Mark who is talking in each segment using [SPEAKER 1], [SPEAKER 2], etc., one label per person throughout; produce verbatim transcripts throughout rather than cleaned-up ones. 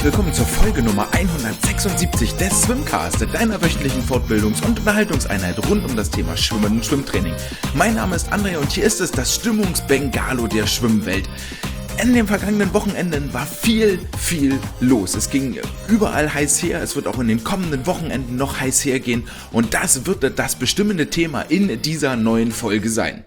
[SPEAKER 1] herzlich willkommen zur Folge Nummer hundertsechsundsiebzig des Swimcast, deiner wöchentlichen Fortbildungs- und Unterhaltungseinheit rund um das Thema Schwimmen und Schwimmtraining. Mein Name ist André und hier ist es das Stimmungsbengalo der Schwimmwelt. In den vergangenen Wochenenden war viel, viel los. Es ging überall heiß her, es wird auch in den kommenden Wochenenden noch heiß hergehen und das wird das bestimmende Thema in dieser neuen Folge sein.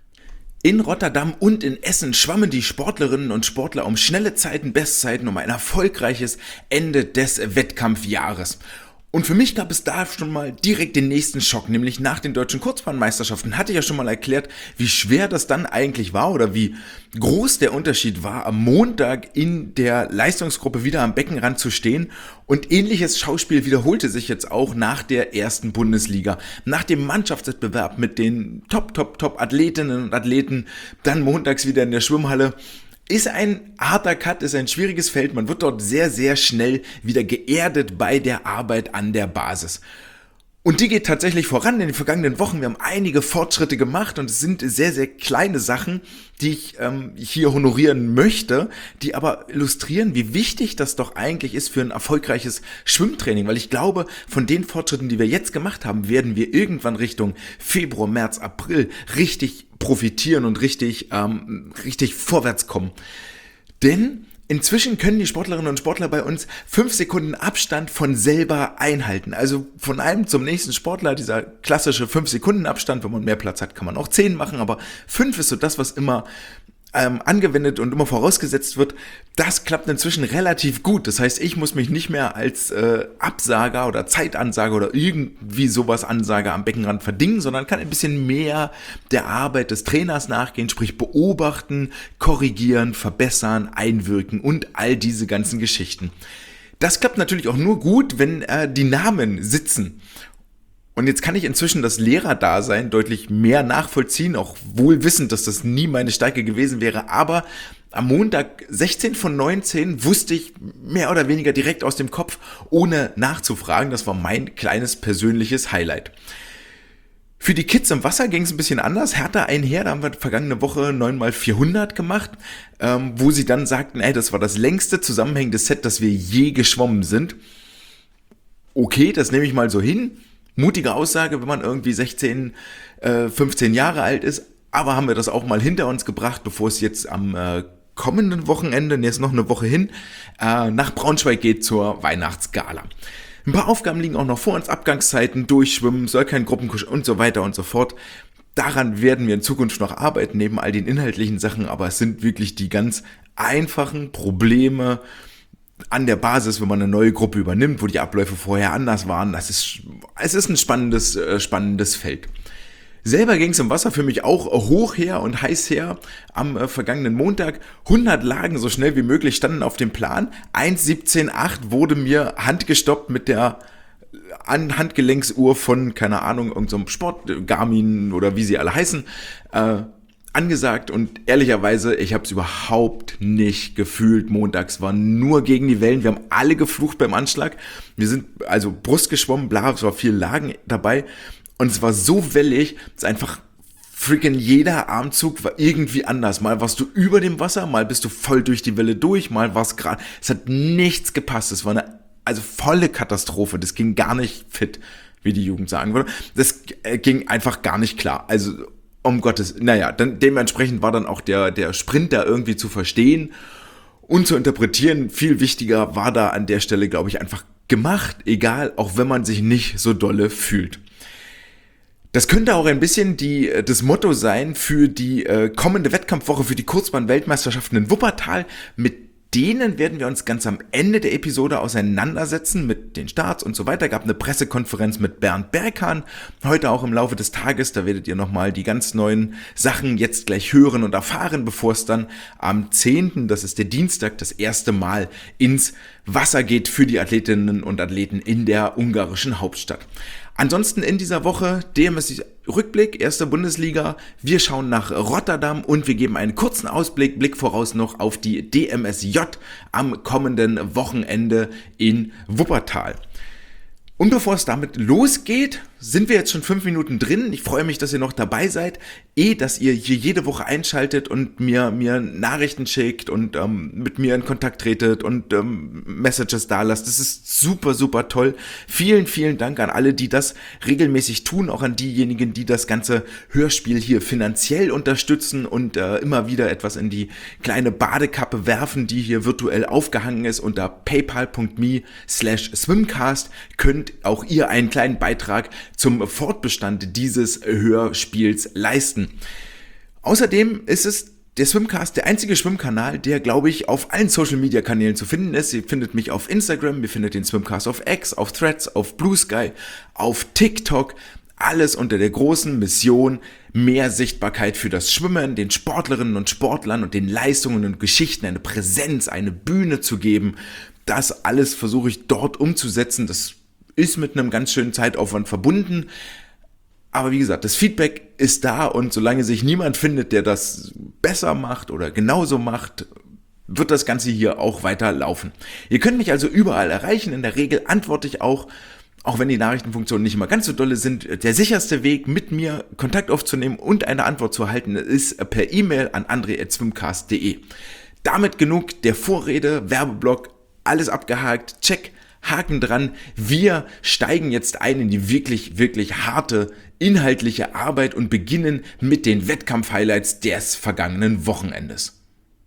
[SPEAKER 1] In Rotterdam und in Essen schwammen die Sportlerinnen und Sportler um schnelle Zeiten, Bestzeiten, um ein erfolgreiches Ende des Wettkampfjahres. Und für mich gab es da schon mal direkt den nächsten Schock, nämlich nach den deutschen Kurzbahnmeisterschaften hatte ich ja schon mal erklärt, wie schwer das dann eigentlich war oder wie groß der Unterschied war, am Montag in der Leistungsgruppe wieder am Beckenrand zu stehen. Und ähnliches Schauspiel wiederholte sich jetzt auch nach der ersten Bundesliga. Nach dem Mannschaftswettbewerb mit den Top, Top, Top Athletinnen und Athleten, dann montags wieder in der Schwimmhalle. Ist ein harter Cut, ist ein schwieriges Feld. Man wird dort sehr, sehr schnell wieder geerdet bei der Arbeit an der Basis. Und die geht tatsächlich voran in den vergangenen Wochen. Wir haben einige Fortschritte gemacht und es sind sehr, sehr kleine Sachen, die ich ähm, hier honorieren möchte, die aber illustrieren, wie wichtig das doch eigentlich ist für ein erfolgreiches Schwimmtraining. Weil ich glaube, von den Fortschritten, die wir jetzt gemacht haben, werden wir irgendwann Richtung Februar, März, April richtig profitieren und richtig, ähm, richtig vorwärts kommen. Denn inzwischen können die Sportlerinnen und Sportler bei uns fünf Sekunden Abstand von selber einhalten. Also von einem zum nächsten Sportler, dieser klassische fünf Sekunden Abstand, wenn man mehr Platz hat, kann man auch zehn machen, aber fünf ist so das, was immer ähm, angewendet und immer vorausgesetzt wird. Das klappt inzwischen relativ gut. Das heißt, ich muss mich nicht mehr als äh, Absager oder Zeitansager oder irgendwie sowas Ansager am Beckenrand verdingen, sondern kann ein bisschen mehr der Arbeit des Trainers nachgehen, sprich beobachten, korrigieren, verbessern, einwirken und all diese ganzen Geschichten. Das klappt natürlich auch nur gut, wenn äh, die Namen sitzen. Und jetzt kann ich inzwischen das Lehrerdasein deutlich mehr nachvollziehen, auch wohl wissend, dass das nie meine Stärke gewesen wäre. Aber am Montag sechzehn von neunzehn wusste ich mehr oder weniger direkt aus dem Kopf, ohne nachzufragen. Das war mein kleines persönliches Highlight. Für die Kids im Wasser ging es ein bisschen anders, härter einher. Da haben wir vergangene Woche neun mal vierhundert gemacht, ähm, wo sie dann sagten, ey, das war das längste zusammenhängende Set, das wir je geschwommen sind. Okay, das nehme ich mal so hin. Mutige Aussage, wenn man irgendwie sechzehn, fünfzehn Jahre alt ist, aber haben wir das auch mal hinter uns gebracht, bevor es jetzt am äh, kommenden Wochenende, jetzt noch eine Woche hin, äh, nach Braunschweig geht zur Weihnachtsgala. Ein paar Aufgaben liegen auch noch vor uns, Abgangszeiten, Durchschwimmen, soll kein Gruppenkusch und so weiter und so fort. Daran werden wir in Zukunft noch arbeiten, neben all den inhaltlichen Sachen, aber es sind wirklich die ganz einfachen Probleme an der Basis, wenn man eine neue Gruppe übernimmt, wo die Abläufe vorher anders waren. Das ist, es ist ein spannendes, äh, spannendes Feld. Selber ging es im Wasser für mich auch hoch her und heiß her am äh, vergangenen Montag. hundert Lagen so schnell wie möglich standen auf dem Plan. eins siebzehn acht wurde mir handgestoppt mit der an Handgelenksuhr von, keine Ahnung, irgendeinem Sport, Garmin oder wie sie alle heißen, äh, angesagt und ehrlicherweise, ich habe es überhaupt nicht gefühlt. Montags war nur gegen die Wellen. Wir haben alle geflucht beim Anschlag. Wir sind also Brust geschwommen, bla, es war viel Lagen dabei und es war so wellig, dass einfach freaking jeder Armzug war irgendwie anders. Mal warst du über dem Wasser, mal bist du voll durch die Welle durch, mal war es gerade. Es hat nichts gepasst. Es war eine also volle Katastrophe. Das ging gar nicht fit, wie die Jugend sagen würde. Das äh, ging einfach gar nicht klar. Also um Gottes, naja, dann dementsprechend war dann auch der, der Sprint da irgendwie zu verstehen und zu interpretieren. Viel wichtiger war da an der Stelle, glaube ich, einfach gemacht, egal, auch wenn man sich nicht so dolle fühlt. Das könnte auch ein bisschen die, das Motto sein für die äh, kommende Wettkampfwoche für die Kurzbahn-Weltmeisterschaften in Wuppertal. Mit denen werden wir uns ganz am Ende der Episode auseinandersetzen mit den Starts und so weiter. Gab eine Pressekonferenz mit Bernd Berghahn, heute auch im Laufe des Tages. Da werdet ihr nochmal die ganz neuen Sachen jetzt gleich hören und erfahren, bevor es dann am zehnten, das ist der Dienstag, das erste Mal ins Wasser geht für die Athletinnen und Athleten in der ungarischen Hauptstadt. Ansonsten in dieser Woche D M S-Rückblick, erste Bundesliga. Wir schauen nach Rotterdam und wir geben einen kurzen Ausblick, Blick voraus noch auf die D M S J am kommenden Wochenende in Wuppertal. Und bevor es damit losgeht, sind wir jetzt schon fünf Minuten drin. Ich freue mich, dass ihr noch dabei seid. Eh, dass ihr hier jede Woche einschaltet und mir, mir Nachrichten schickt und ähm, mit mir in Kontakt tretet und ähm, Messages da lasst. Das ist super, super toll. Vielen, vielen Dank an alle, die das regelmäßig tun. Auch an diejenigen, die das ganze Hörspiel hier finanziell unterstützen und äh, immer wieder etwas in die kleine Badekappe werfen, die hier virtuell aufgehangen ist. Unter paypal.me slash swimcast könnt auch ihr einen kleinen Beitrag zum Fortbestand dieses Hörspiels leisten. Außerdem ist es der Swimcast der einzige Schwimmkanal, der, glaube ich, auf allen Social-Media-Kanälen zu finden ist. Ihr findet mich auf Instagram, ihr findet den Swimcast auf X, auf Threads, auf Blue Sky, auf TikTok. Alles unter der großen Mission, mehr Sichtbarkeit für das Schwimmen, den Sportlerinnen und Sportlern und den Leistungen und Geschichten eine Präsenz, eine Bühne zu geben. Das alles versuche ich dort umzusetzen. Das ist mit einem ganz schönen Zeitaufwand verbunden. Aber wie gesagt, das Feedback ist da und solange sich niemand findet, der das besser macht oder genauso macht, wird das Ganze hier auch weiter laufen. Ihr könnt mich also überall erreichen. In der Regel antworte ich auch, auch wenn die Nachrichtenfunktionen nicht immer ganz so dolle sind. Der sicherste Weg, mit mir Kontakt aufzunehmen und eine Antwort zu erhalten, ist per E-Mail an andre at swimcast punkt de. Damit genug der Vorrede, Werbeblock, alles abgehakt, check. Haken dran, wir steigen jetzt ein in die wirklich, wirklich harte inhaltliche Arbeit und beginnen mit den Wettkampf-Highlights des vergangenen Wochenendes.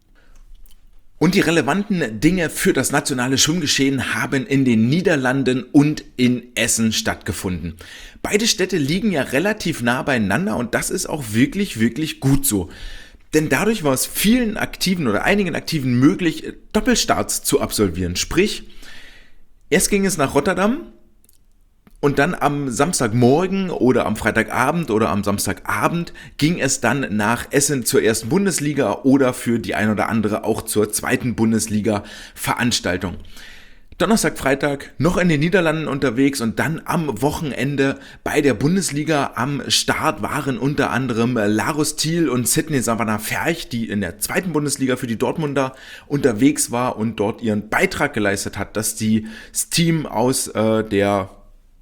[SPEAKER 1] Und die relevanten Dinge für das nationale Schwimmgeschehen haben in den Niederlanden und in Essen stattgefunden. Beide Städte liegen ja relativ nah beieinander und das ist auch wirklich, wirklich gut so. Denn dadurch war es vielen Aktiven oder einigen Aktiven möglich, Doppelstarts zu absolvieren, sprich, erst ging es nach Rotterdam und dann am Samstagmorgen oder am Freitagabend oder am Samstagabend ging es dann nach Essen zur ersten Bundesliga oder für die ein oder andere auch zur zweiten Bundesliga-Veranstaltung. Donnerstag, Freitag noch in den Niederlanden unterwegs und dann am Wochenende bei der Bundesliga am Start waren unter anderem Larus Thiel und Sydney Savannah Ferch, die in der zweiten Bundesliga für die Dortmunder unterwegs war und dort ihren Beitrag geleistet hat, dass die, das Team aus äh, der,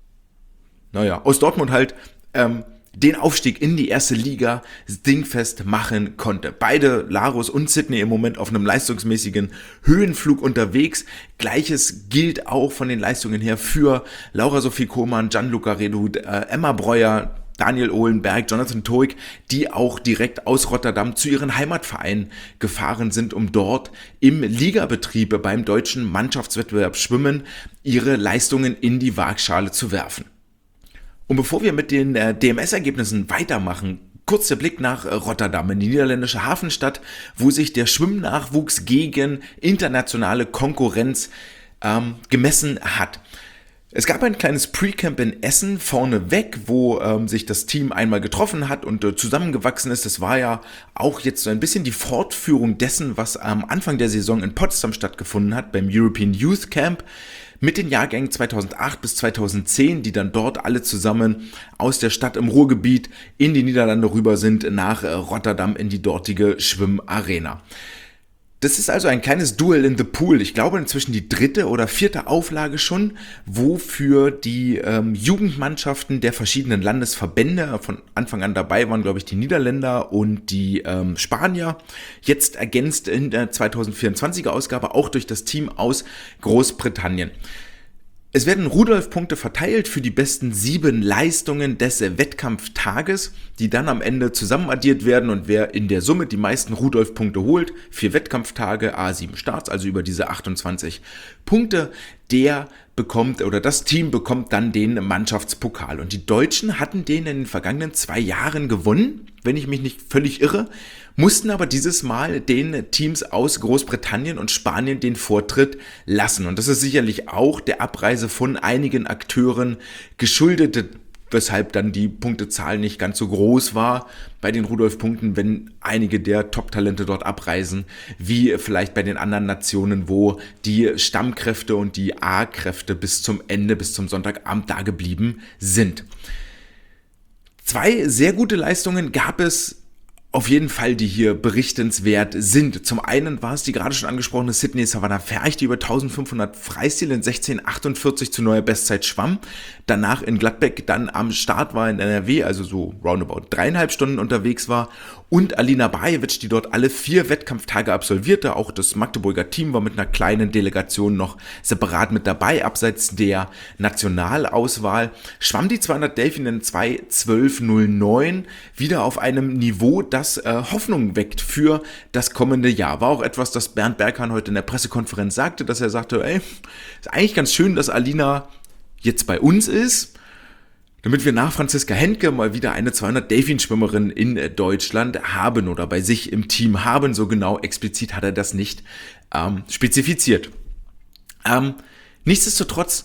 [SPEAKER 1] naja, aus Dortmund halt ähm, den Aufstieg in die erste Liga dingfest machen konnte. Beide, Larus und Sydney, im Moment auf einem leistungsmäßigen Höhenflug unterwegs. Gleiches gilt auch von den Leistungen her für Laura Sophie Kohmann, Gianluca Redut, äh, Emma Breuer, Daniel Ohlenberg, Jonathan Toik, die auch direkt aus Rotterdam zu ihren Heimatvereinen gefahren sind, um dort im Ligabetrieb beim deutschen Mannschaftswettbewerb Schwimmen ihre Leistungen in die Waagschale zu werfen. Und bevor wir mit den äh, D M S-Ergebnissen weitermachen, kurz der Blick nach äh, Rotterdam, in die niederländische Hafenstadt, wo sich der Schwimmnachwuchs gegen internationale Konkurrenz ähm, gemessen hat. Es gab ein kleines Pre-Camp in Essen vorneweg, wo ähm, sich das Team einmal getroffen hat und äh, zusammengewachsen ist. Das war ja auch jetzt so ein bisschen die Fortführung dessen, was am Anfang der Saison in Potsdam stattgefunden hat, beim European Youth Camp. Mit den Jahrgängen zweitausendacht bis zweitausendzehn, die dann dort alle zusammen aus der Stadt im Ruhrgebiet in die Niederlande rüber sind, nach Rotterdam in die dortige Schwimmarena. Das ist also ein kleines Duel in the Pool. Ich glaube inzwischen die dritte oder vierte Auflage schon, wo für die ähm, Jugendmannschaften der verschiedenen Landesverbände von Anfang an dabei waren, glaube ich, die Niederländer und die ähm, Spanier. Jetzt ergänzt in der zweitausendvierundzwanziger Ausgabe auch durch das Team aus Großbritannien. Es werden Rudolf-Punkte verteilt für die besten sieben Leistungen des Wettkampftages, die dann am Ende zusammenaddiert werden und wer in der Summe die meisten Rudolf-Punkte holt, vier Wettkampftage, a sieben Starts, also über diese achtundzwanzig Punkte, der bekommt oder das Team bekommt dann den Mannschaftspokal. Und die Deutschen hatten den in den vergangenen zwei Jahren gewonnen, wenn ich mich nicht völlig irre, mussten aber dieses Mal den Teams aus Großbritannien und Spanien den Vortritt lassen. Und das ist sicherlich auch der Abreise von einigen Akteuren geschuldet, weshalb dann die Punktezahl nicht ganz so groß war bei den Rudolf-Punkten, wenn einige der Top-Talente dort abreisen, wie vielleicht bei den anderen Nationen, wo die Stammkräfte und die A-Kräfte bis zum Ende, bis zum Sonntagabend da geblieben sind. Zwei sehr gute Leistungen gab es auf jeden Fall, die hier berichtenswert sind. Zum einen war es die gerade schon angesprochene Sydney Savannah Ferch, die über eintausendfünfhundert Freistil in sechzehn achtundvierzig zu neuer Bestzeit schwamm. Danach in Gladbeck dann am Start war in N R W, also so roundabout dreieinhalb Stunden unterwegs war. Und Alina Bajewicz, die dort alle vier Wettkampftage absolvierte. Auch das Magdeburger Team war mit einer kleinen Delegation noch separat mit dabei, abseits der Nationalauswahl. Schwamm die zweihundert Delfin in zwei zwölf null neun wieder auf einem Niveau, das äh, Hoffnung weckt für das kommende Jahr. War auch etwas, das Bernd Berghahn heute in der Pressekonferenz sagte, dass er sagte, ey, ist eigentlich ganz schön, dass Alina jetzt bei uns ist, damit wir nach Franziska Henke mal wieder eine zweihundert Delfin-Schwimmerin in Deutschland haben oder bei sich im Team haben. So genau explizit hat er das nicht ähm, spezifiziert. Ähm, nichtsdestotrotz,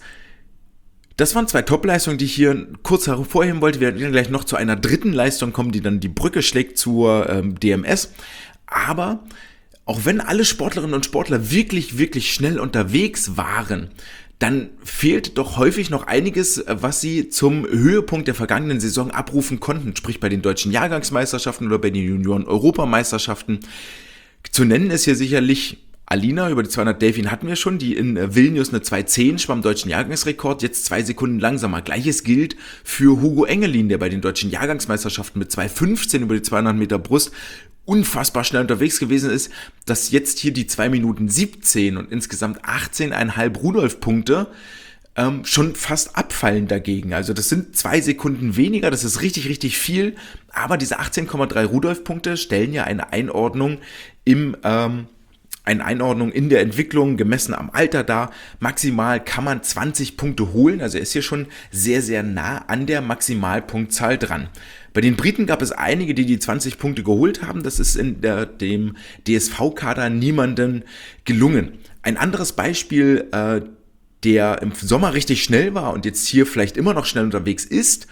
[SPEAKER 1] das waren zwei Top-Leistungen, die ich hier kurz hervorheben wollte. Wir werden gleich noch zu einer dritten Leistung kommen, die dann die Brücke schlägt zur ähm, D M S. Aber auch wenn alle Sportlerinnen und Sportler wirklich, wirklich schnell unterwegs waren, dann fehlt doch häufig noch einiges, was sie zum Höhepunkt der vergangenen Saison abrufen konnten, sprich bei den deutschen Jahrgangsmeisterschaften oder bei den Junioren-Europameisterschaften. Zu nennen ist hier sicherlich Alina, über die zweihundert Delfin hatten wir schon, die in Vilnius eine zwei zehn schwamm, deutschen Jahrgangsrekord, jetzt zwei Sekunden langsamer. Gleiches gilt für Hugo Engelin, der bei den deutschen Jahrgangsmeisterschaften mit zwei fünfzehn über die zweihundert Meter Brust unfassbar schnell unterwegs gewesen ist, dass jetzt hier die zwei Minuten siebzehn und insgesamt achtzehn Komma fünf Rudolf-Punkte ähm, schon fast abfallen dagegen. Also das sind zwei Sekunden weniger, das ist richtig, richtig viel, aber diese achtzehn Komma drei Rudolf-Punkte stellen ja eine Einordnung im ähm, eine Einordnung in der Entwicklung, gemessen am Alter dar. Maximal kann man zwanzig Punkte holen, also er ist hier schon sehr, sehr nah an der Maximalpunktzahl dran. Bei den Briten gab es einige, die die zwanzig Punkte geholt haben. Das ist in der, dem D S V-Kader niemandem gelungen. Ein anderes Beispiel, äh, der im Sommer richtig schnell war und jetzt hier vielleicht immer noch schnell unterwegs ist,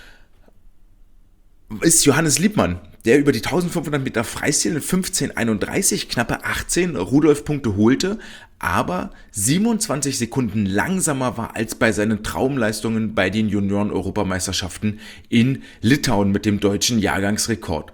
[SPEAKER 1] ist Johannes Liebmann, der über die eintausendfünfhundert Meter Freistil in fünfzehn einunddreißig knappe achtzehn Rudolf-Punkte holte, aber siebenundzwanzig Sekunden langsamer war als bei seinen Traumleistungen bei den Junioren-Europameisterschaften in Litauen mit dem deutschen Jahrgangsrekord.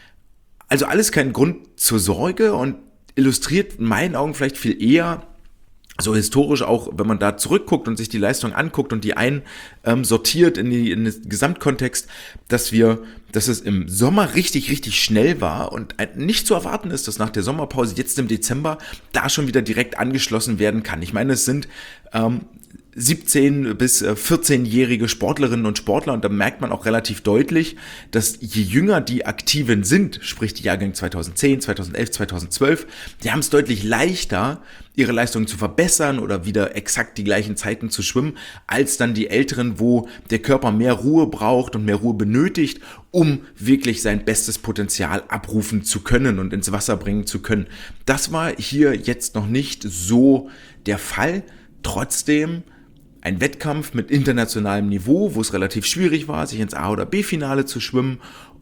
[SPEAKER 1] Also alles kein Grund zur Sorge und illustriert in meinen Augen vielleicht viel eher, so historisch auch, wenn man da zurückguckt und sich die Leistung anguckt und die einsortiert in, die, in den Gesamtkontext, dass wir, dass es im Sommer richtig, richtig schnell war und nicht zu erwarten ist, dass nach der Sommerpause jetzt im Dezember da schon wieder direkt angeschlossen werden kann. Ich meine, es sind ähm, siebzehn- bis vierzehnjährige Sportlerinnen und Sportler und da merkt man auch relativ deutlich, dass je jünger die Aktiven sind, sprich die Jahrgänge zweitausendzehn, zweitausendelf, zweitausendzwölf, die haben es deutlich leichter, ihre Leistungen zu verbessern oder wieder exakt die gleichen Zeiten zu schwimmen, als dann die Älteren, wo der Körper mehr Ruhe braucht und mehr Ruhe benötigt, um wirklich sein bestes Potenzial abrufen zu können und ins Wasser bringen zu können. Das war hier jetzt noch nicht so der Fall. Trotzdem ein Wettkampf mit internationalem Niveau, wo es relativ schwierig war, sich ins A- oder B-Finale zu schwimmen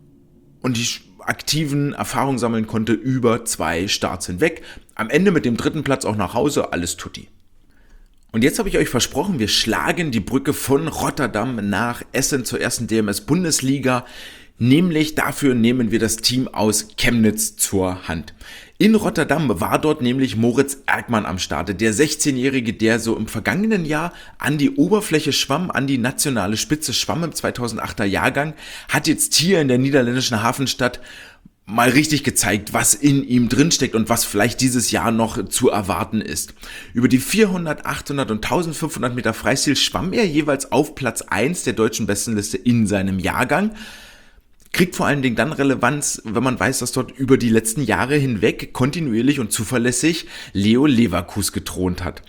[SPEAKER 1] und die aktiven Erfahrungen sammeln konnte über zwei Starts hinweg. Am Ende mit dem dritten Platz auch nach Hause, alles tutti. Und jetzt habe ich euch versprochen, wir schlagen die Brücke von Rotterdam nach Essen zur ersten D M S-Bundesliga. Nämlich dafür nehmen wir das Team aus Chemnitz zur Hand. In Rotterdam war dort nämlich Moritz Erkmann am Start, der sechzehnjährige, der so im vergangenen Jahr an die Oberfläche schwamm, an die nationale Spitze schwamm im zweitausendachter Jahrgang, hat jetzt hier in der niederländischen Hafenstadt mal richtig gezeigt, was in ihm drinsteckt und was vielleicht dieses Jahr noch zu erwarten ist. Über die vierhundert, achthundert und eintausendfünfhundert Meter Freistil schwamm er jeweils auf Platz eins der deutschen Bestenliste in seinem Jahrgang. Kriegt vor allen Dingen dann Relevanz, wenn man weiß, dass dort über die letzten Jahre hinweg kontinuierlich und zuverlässig Leo Leverkus gethront hat.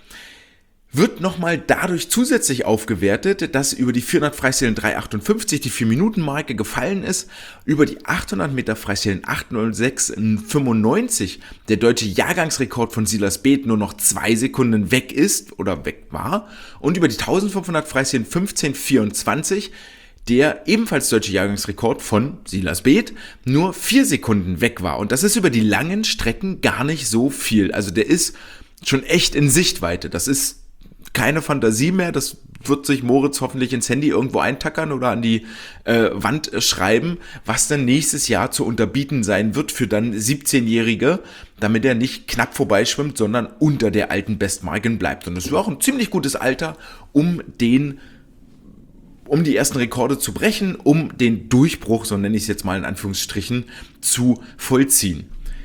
[SPEAKER 1] Wird nochmal dadurch zusätzlich aufgewertet, dass über die vierhundert Freistilen drei achtundfünfzig die vier Minuten Marke gefallen ist, über die achthundert Meter Freistilen acht null sechs fünfundneunzig der deutsche Jahrgangsrekord von Silas Beth nur noch zwei Sekunden weg ist oder weg war und über die eintausendfünfhundert Freistilen fünfzehn vierundzwanzig der ebenfalls deutsche Jahrgangsrekord von Silas Beth nur vier Sekunden weg war. Und das ist über die langen Strecken gar nicht so viel. Also der ist schon echt in Sichtweite. Das ist keine Fantasie mehr, das wird sich Moritz hoffentlich ins Handy irgendwo eintackern oder an die äh, Wand äh, schreiben, was dann nächstes Jahr zu unterbieten sein wird für dann siebzehnjährige, damit er nicht knapp vorbeischwimmt, sondern unter der alten Bestmarke bleibt. Und das ist auch ein ziemlich gutes Alter, um den um die ersten Rekorde zu brechen, um den Durchbruch, so nenne ich es jetzt mal in Anführungsstrichen, zu vollziehen.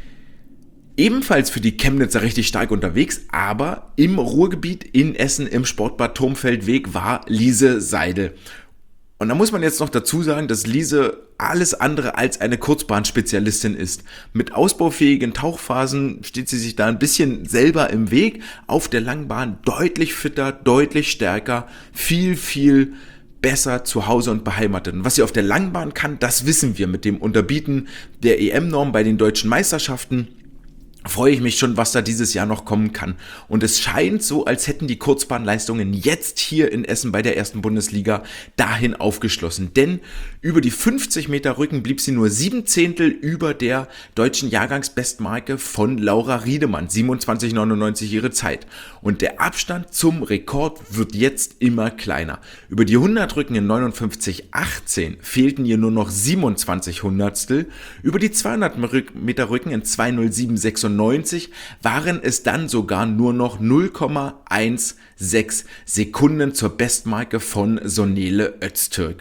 [SPEAKER 1] Ebenfalls für die Chemnitzer richtig stark unterwegs, aber im Ruhrgebiet in Essen im Sportbad Turmfeldweg war Lise Seidel. Und da muss man jetzt noch dazu sagen, dass Lise alles andere als eine Kurzbahnspezialistin ist. Mit ausbaufähigen Tauchphasen steht sie sich da ein bisschen selber im Weg. Auf der Langbahn deutlich fitter, deutlich stärker, viel, viel besser zu Hause und beheimatet. Und was sie auf der Langbahn kann, das wissen wir mit dem Unterbieten der E M-Norm bei den deutschen Meisterschaften. Freue ich mich schon, was da dieses Jahr noch kommen kann. Und es scheint so, als hätten die Kurzbahnleistungen jetzt hier in Essen bei der ersten Bundesliga dahin aufgeschlossen. Denn über die fünfzig Meter Rücken blieb sie nur sieben Zehntel über der deutschen Jahrgangsbestmarke von Laura Riedemann, siebenundzwanzig neunundneunzig ihre Zeit. Und der Abstand zum Rekord wird jetzt immer kleiner. Über die hundert Rücken in neunundfünfzig achtzehn fehlten ihr nur noch siebenundzwanzig Hundertstel. Über die zweihundert Meter Rücken in zwei null sieben sechsundneunzig waren es dann sogar nur noch null Komma sechzehn Sekunden zur Bestmarke von Sonele Öztürk.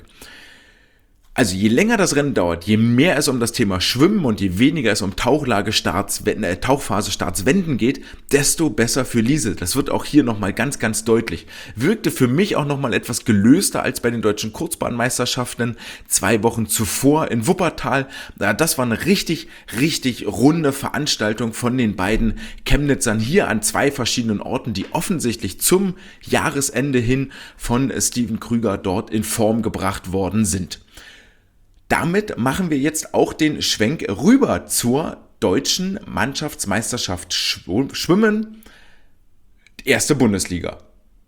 [SPEAKER 1] Also je länger das Rennen dauert, je mehr es um das Thema Schwimmen und je weniger es um Tauchlagestarts, äh, Tauchphase-Starts Wenden geht, desto besser für Lise. Das wird auch hier nochmal ganz, ganz deutlich. Wirkte für mich auch nochmal etwas gelöster als bei den deutschen Kurzbahnmeisterschaften zwei Wochen zuvor in Wuppertal. Das war eine richtig, richtig runde Veranstaltung von den beiden Chemnitzern hier an zwei verschiedenen Orten, die offensichtlich zum Jahresende hin von Steven Krüger dort in Form gebracht worden sind. Damit machen wir jetzt auch den Schwenk rüber zur deutschen Mannschaftsmeisterschaft Schwimmen, erste Bundesliga.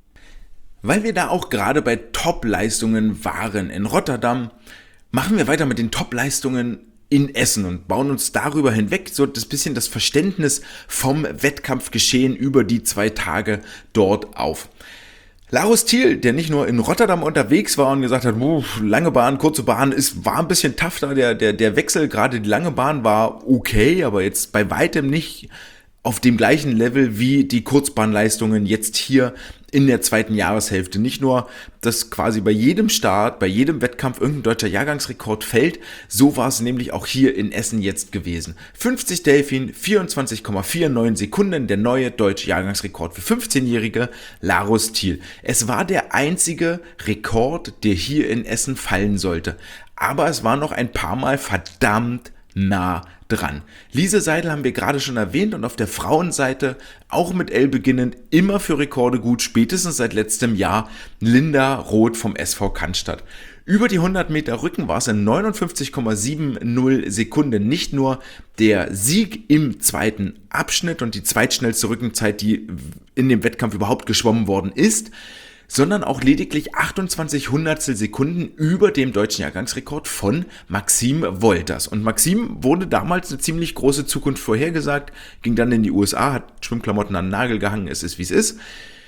[SPEAKER 1] Weil wir da auch gerade bei Top-Leistungen waren in Rotterdam, machen wir weiter mit den Top-Leistungen in Essen und bauen uns darüber hinweg so das bisschen das Verständnis vom Wettkampfgeschehen über die zwei Tage dort auf. Larus Thiel, der nicht nur in Rotterdam unterwegs war und gesagt hat, lange Bahn, kurze Bahn, ist, war ein bisschen tough da, der, der, der Wechsel, gerade die lange Bahn war okay, aber jetzt bei weitem nicht auf dem gleichen Level wie die Kurzbahnleistungen jetzt hier in der zweiten Jahreshälfte. Nicht nur, dass quasi bei jedem Start, bei jedem Wettkampf irgendein deutscher Jahrgangsrekord fällt, so war es nämlich auch hier in Essen jetzt gewesen. fünfzig Delfin, vierundzwanzig Komma neunundvierzig Sekunden, der neue deutsche Jahrgangsrekord für fünfzehnjährige Larus Thiel. Es war der einzige Rekord, der hier in Essen fallen sollte. Aber es war noch ein paar Mal verdammt nah dran. Lise Seidel haben wir gerade schon erwähnt und auf der Frauenseite auch mit L beginnend immer für Rekorde gut, spätestens seit letztem Jahr Linda Roth vom S V Cannstatt. Über die hundert Meter Rücken war es in neunundfünfzig Komma siebzig Sekunden nicht nur der Sieg im zweiten Abschnitt und die zweitschnellste Rückenzeit, die in dem Wettkampf überhaupt geschwommen worden ist, sondern auch lediglich achtundzwanzig Hundertstel Sekunden über dem deutschen Jahrgangsrekord von Maxim Wolters. Und Maxim wurde damals eine ziemlich große Zukunft vorhergesagt, ging dann in die U S A, hat Schwimmklamotten an den Nagel gehangen, es ist wie es ist.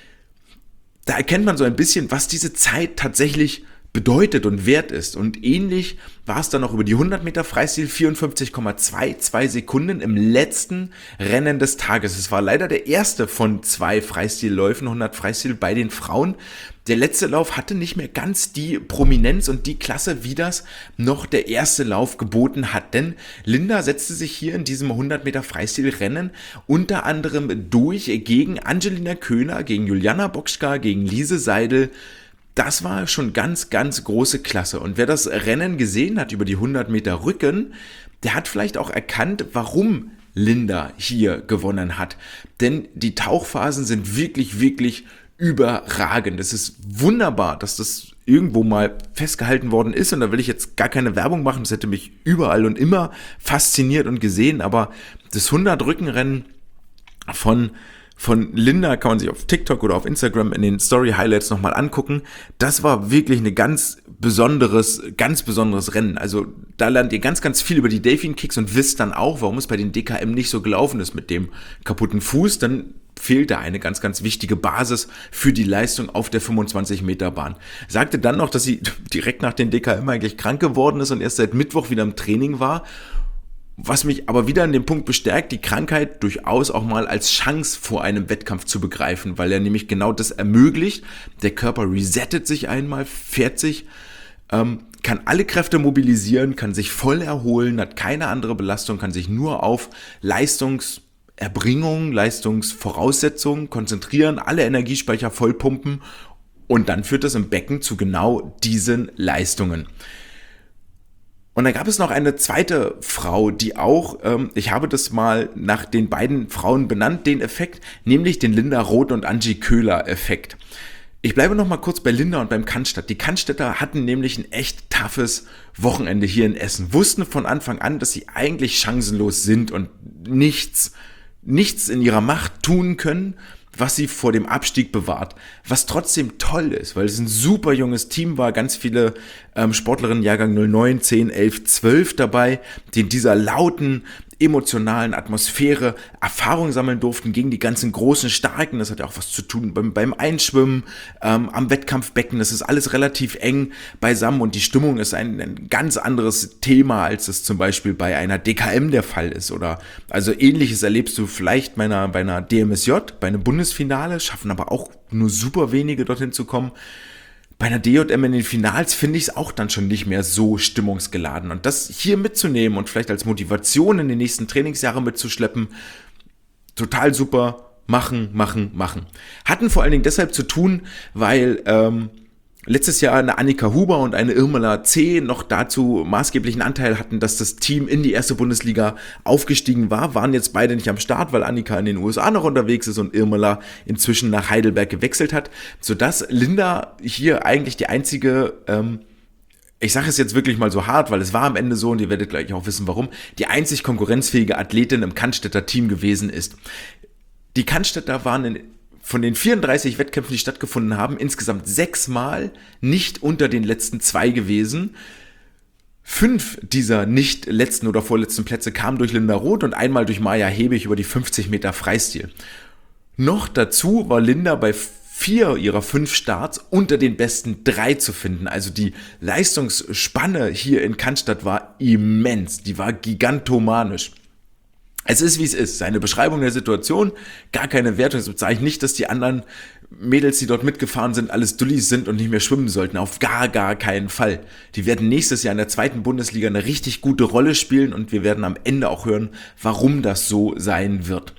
[SPEAKER 1] Da erkennt man so ein bisschen, was diese Zeit tatsächlich bedeutet und wert ist. Und ähnlich war es dann auch über die hundert Meter Freistil, vierundfünfzig Komma zweiundzwanzig Sekunden im letzten Rennen des Tages. Es war leider der erste von zwei Freistilläufen, hundert Freistil bei den Frauen. Der letzte Lauf hatte nicht mehr ganz die Prominenz und die Klasse, wie das noch der erste Lauf geboten hat. Denn Linda setzte sich hier in diesem hundert Meter Freistilrennen unter anderem durch gegen Angelina Köhner, gegen Juliana Bokschka, gegen Lise Seidel. Das war schon ganz, ganz große Klasse. Und wer das Rennen gesehen hat über die hundert Meter Rücken, der hat vielleicht auch erkannt, warum Linda hier gewonnen hat. Denn die Tauchphasen sind wirklich, wirklich überragend. Es ist wunderbar, dass das irgendwo mal festgehalten worden ist. Und da will ich jetzt gar keine Werbung machen. Das hätte mich überall und immer fasziniert und gesehen. Aber das hundert-Rücken-Rennen von Von Linda kann man sich auf TikTok oder auf Instagram in den Story-Highlights nochmal angucken. Das war wirklich ein ganz besonderes, ganz besonderes Rennen. Also da lernt ihr ganz, ganz viel über die Delfin-Kicks und wisst dann auch, warum es bei den D K M nicht so gelaufen ist mit dem kaputten Fuß. Dann fehlte eine ganz, ganz wichtige Basis für die Leistung auf der fünfundzwanzig Meter Bahn. Sagte dann noch, dass sie direkt nach den D K M eigentlich krank geworden ist und erst seit Mittwoch wieder im Training war. Was mich aber wieder an dem Punkt bestärkt, die Krankheit durchaus auch mal als Chance vor einem Wettkampf zu begreifen, weil er nämlich genau das ermöglicht. Der Körper resettet sich einmal, fährt sich, ähm, kann alle Kräfte mobilisieren, kann sich voll erholen, hat keine andere Belastung, kann sich nur auf Leistungserbringung, Leistungsvoraussetzungen konzentrieren, alle Energiespeicher vollpumpen und dann führt das im Becken zu genau diesen Leistungen. Und dann gab es noch eine zweite Frau, die auch, ähm, ich habe das mal nach den beiden Frauen benannt, den Effekt, nämlich den Linda Roth und Angie Köhler Effekt. Ich bleibe noch mal kurz bei Linda und beim Cannstatt. Die Cannstätter hatten nämlich ein echt toughes Wochenende hier in Essen, wussten von Anfang an, dass sie eigentlich chancenlos sind und nichts, nichts in ihrer Macht tun können, was sie vor dem Abstieg bewahrt, was trotzdem toll ist, weil es ein super junges Team war, ganz viele ähm, Sportlerinnen Jahrgang null neun, zehn, elf, zwölf dabei, die in dieser lauten, emotionalen Atmosphäre Erfahrung sammeln durften gegen die ganzen großen Starken. Das hat ja auch was zu tun beim, beim Einschwimmen, ähm, am Wettkampfbecken. Das ist alles relativ eng beisammen und die Stimmung ist ein, ein ganz anderes Thema, als es zum Beispiel bei einer D K M der Fall ist. Oder also Ähnliches erlebst du vielleicht bei einer, bei einer D M S J, bei einem Bundesfinale, schaffen aber auch nur super wenige dorthin zu kommen. Bei einer D J M in den Finals finde ich es auch dann schon nicht mehr so stimmungsgeladen. Und das hier mitzunehmen und vielleicht als Motivation in den nächsten Trainingsjahren mitzuschleppen, total super, machen, machen, machen. Hatten vor allen Dingen deshalb zu tun, weil ähm, letztes Jahr eine Annika Huber und eine Irmela C. noch dazu maßgeblichen Anteil hatten, dass das Team in die erste Bundesliga aufgestiegen war, waren jetzt beide nicht am Start, weil Annika in den U S A noch unterwegs ist und Irmela inzwischen nach Heidelberg gewechselt hat, sodass Linda hier eigentlich die einzige, ähm, ich sage es jetzt wirklich mal so hart, weil es war am Ende so und ihr werdet gleich auch wissen warum, die einzig konkurrenzfähige Athletin im Cannstätter Team gewesen ist. Die Cannstätter waren in von den vierunddreißig Wettkämpfen, die stattgefunden haben, insgesamt sechsmal nicht unter den letzten zwei gewesen. Fünf dieser nicht letzten oder vorletzten Plätze kamen durch Linda Roth und einmal durch Maja Hebig über die fünfzig Meter Freistil. Noch dazu war Linda bei vier ihrer fünf Starts unter den besten drei zu finden. Also die Leistungsspanne hier in Cannstatt war immens, die war gigantomanisch. Es ist, wie es ist. Seine Beschreibung der Situation, gar keine Wertung. Es bezeichnet nicht, dass die anderen Mädels, die dort mitgefahren sind, alles Dullis sind und nicht mehr schwimmen sollten. Auf gar, gar keinen Fall. Die werden nächstes Jahr in der zweiten Bundesliga eine richtig gute Rolle spielen und wir werden am Ende auch hören, warum das so sein wird.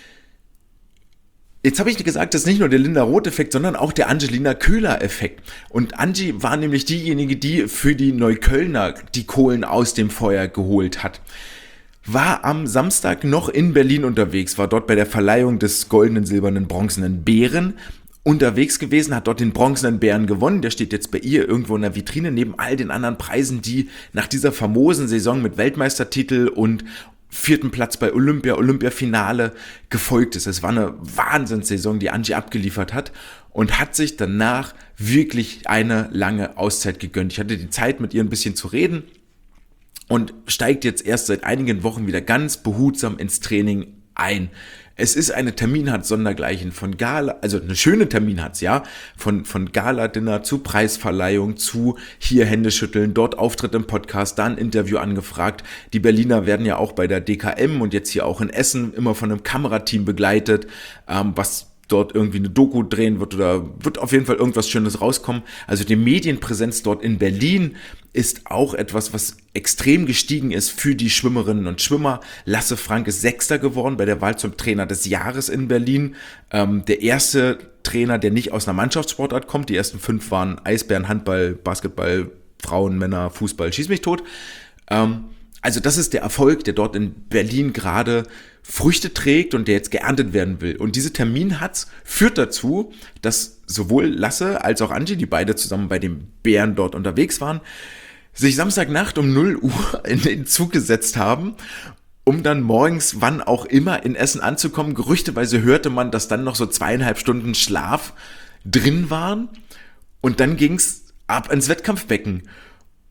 [SPEAKER 1] Jetzt habe ich gesagt, das ist nicht nur der Linda Roth-Effekt, sondern auch der Angelina Köhler-Effekt. Und Angie war nämlich diejenige, die für die Neuköllner die Kohlen aus dem Feuer geholt hat. War am Samstag noch in Berlin unterwegs, war dort bei der Verleihung des goldenen, silbernen, bronzenen Bären unterwegs gewesen, hat dort den bronzenen Bären gewonnen. Der steht jetzt bei ihr irgendwo in der Vitrine neben all den anderen Preisen, die nach dieser famosen Saison mit Weltmeistertitel und vierten Platz bei Olympia, Olympiafinale gefolgt ist. Es war eine Wahnsinnssaison, die Angie abgeliefert hat und hat sich danach wirklich eine lange Auszeit gegönnt. Ich hatte die Zeit, mit ihr ein bisschen zu reden. Und steigt jetzt erst seit einigen Wochen wieder ganz behutsam ins Training ein. Es ist eine Terminhatz sondergleichen von Gala, also eine schöne Terminhatz, ja, von, von Gala-Dinner zu Preisverleihung, zu hier Hände schütteln, dort Auftritt im Podcast, da ein Interview angefragt. Die Berliner werden ja auch bei der D K M und jetzt hier auch in Essen immer von einem Kamerateam begleitet, ähm, was dort irgendwie eine Doku drehen wird oder wird auf jeden Fall irgendwas Schönes rauskommen. Also die Medienpräsenz dort in Berlin ist auch etwas, was extrem gestiegen ist für die Schwimmerinnen und Schwimmer. Lasse Frank ist Sechster geworden bei der Wahl zum Trainer des Jahres in Berlin. Ähm, der erste Trainer, der nicht aus einer Mannschaftssportart kommt. Die ersten fünf waren Eisbären, Handball, Basketball, Frauen, Männer, Fußball, schieß mich tot. Ähm, Also das ist der Erfolg, der dort in Berlin gerade Früchte trägt und der jetzt geerntet werden will. Und diese Terminhatz führt dazu, dass sowohl Lasse als auch Angie, die beide zusammen bei den Bären dort unterwegs waren, sich Samstagnacht um null Uhr in den Zug gesetzt haben, um dann morgens, wann auch immer, in Essen anzukommen. Gerüchteweise hörte man, dass dann noch so zweieinhalb Stunden Schlaf drin waren. Und dann ging's ab ins Wettkampfbecken.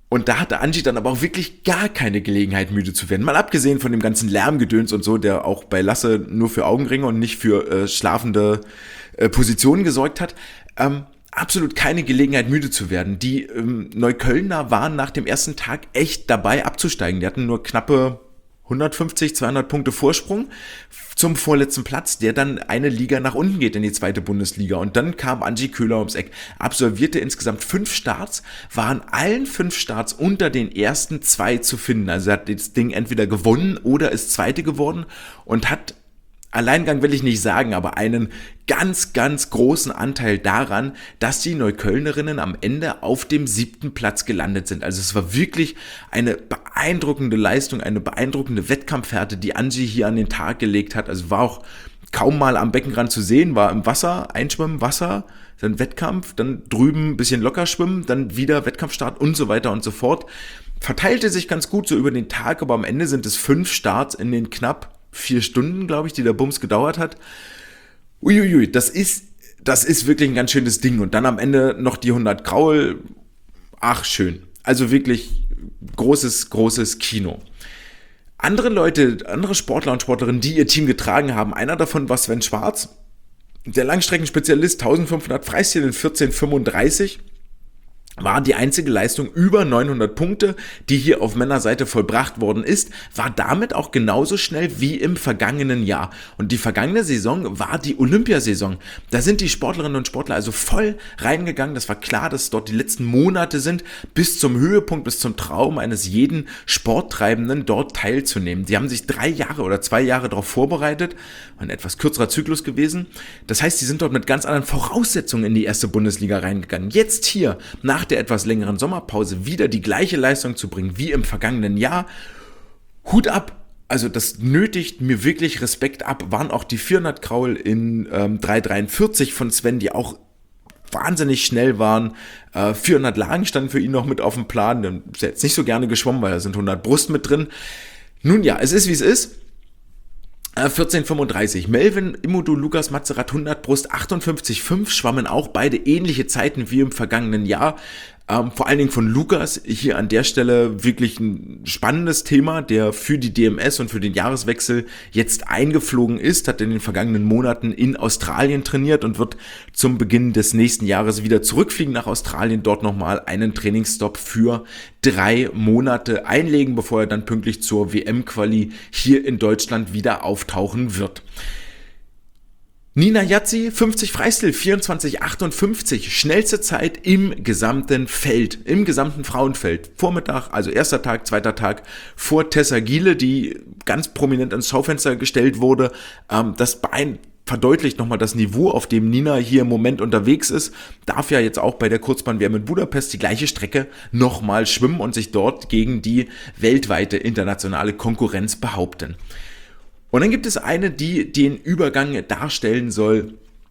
[SPEAKER 1] Und da hatte Angie dann aber auch wirklich gar keine Gelegenheit, müde zu werden. Mal abgesehen von dem ganzen Lärmgedöns und so, der auch bei Lasse nur für Augenringe und nicht für äh, schlafende äh, Positionen gesorgt hat. Ähm, absolut keine Gelegenheit, müde zu werden. Die ähm, Neuköllner waren nach dem ersten Tag echt dabei abzusteigen. Die hatten nur knappe hundertfünfzig, zweihundert Punkte Vorsprung zum vorletzten Platz, der dann eine Liga nach unten geht in die zweite Bundesliga. Und dann kam Angie Köhler ums Eck, absolvierte insgesamt fünf Starts, waren allen fünf Starts unter den ersten zwei zu finden. Also er hat das Ding entweder gewonnen oder ist Zweite geworden und hat, Alleingang will ich nicht sagen, aber einen ganz, ganz großen Anteil daran, dass die Neuköllnerinnen am Ende auf dem siebten Platz gelandet sind. Also es war wirklich eine beeindruckende Leistung, eine beeindruckende Wettkampfhärte, die Angie hier an den Tag gelegt hat. Also war auch kaum mal am Beckenrand zu sehen, war im Wasser, Einschwimmen, Wasser, dann Wettkampf, dann drüben ein bisschen locker schwimmen, dann wieder Wettkampfstart und so weiter und so fort. Verteilte sich ganz gut so über den Tag, aber am Ende sind es fünf Starts in den knapp vier Stunden, glaube ich, die der Bums gedauert hat. Uiuiui, das ist, das ist wirklich ein ganz schönes Ding. Und dann am Ende noch die hundert Kraul. Ach, schön. Also wirklich großes, großes Kino. Andere Leute, andere Sportler und Sportlerinnen, die ihr Team getragen haben, einer davon war Sven Schwarz, der Langstreckenspezialist, eintausendfünfhundert Freistil in vierzehn fünfunddreißig. War die einzige Leistung über neunhundert Punkte, die hier auf Männerseite vollbracht worden ist, war damit auch genauso schnell wie im vergangenen Jahr. Und die vergangene Saison war die Olympiasaison. Da sind die Sportlerinnen und Sportler also voll reingegangen. Das war klar, dass dort die letzten Monate sind, bis zum Höhepunkt, bis zum Traum eines jeden Sporttreibenden dort teilzunehmen. Die haben sich drei Jahre oder zwei Jahre darauf vorbereitet, ein etwas kürzerer Zyklus gewesen. Das heißt, die sind dort mit ganz anderen Voraussetzungen in die erste Bundesliga reingegangen. Jetzt hier, nach der etwas längeren Sommerpause, wieder die gleiche Leistung zu bringen wie im vergangenen Jahr. Hut ab! Also das nötigt mir wirklich Respekt ab. Waren auch die vierhundert Kraul in ähm, drei dreiundvierzig von Sven, die auch wahnsinnig schnell waren. Äh, vierhundert Lagen standen für ihn noch mit auf dem Plan. Dann ist er jetzt nicht so gerne geschwommen, weil da sind hundert Brust mit drin. Nun ja, es ist wie es ist. vierzehn fünfunddreißig. Melvin Immodu, Lukas Mazerat, hundert Brust, achtundfünfzig Komma fünf, schwammen auch beide ähnliche Zeiten wie im vergangenen Jahr. Ähm, vor allen Dingen von Lukas hier an der Stelle wirklich ein spannendes Thema, der für die D M S und für den Jahreswechsel jetzt eingeflogen ist, hat in den vergangenen Monaten in Australien trainiert und wird zum Beginn des nächsten Jahres wieder zurückfliegen nach Australien, dort nochmal einen Trainingsstopp für drei Monate einlegen, bevor er dann pünktlich zur W M-Quali hier in Deutschland wieder auftauchen wird. Nina Yazzi, fünfzig Freistil, vierundzwanzig achtundfünfzig, schnellste Zeit im gesamten Feld, im gesamten Frauenfeld. Vormittag, also erster Tag, zweiter Tag vor Tessa Giele, die ganz prominent ins Schaufenster gestellt wurde. Ähm, das beein- verdeutlicht nochmal das Niveau, auf dem Nina hier im Moment unterwegs ist. Darf ja jetzt auch bei der Kurzbahn-W M in Budapest die gleiche Strecke nochmal schwimmen und sich dort gegen die weltweite internationale Konkurrenz behaupten. Und dann gibt es eine, die den Übergang darstellen soll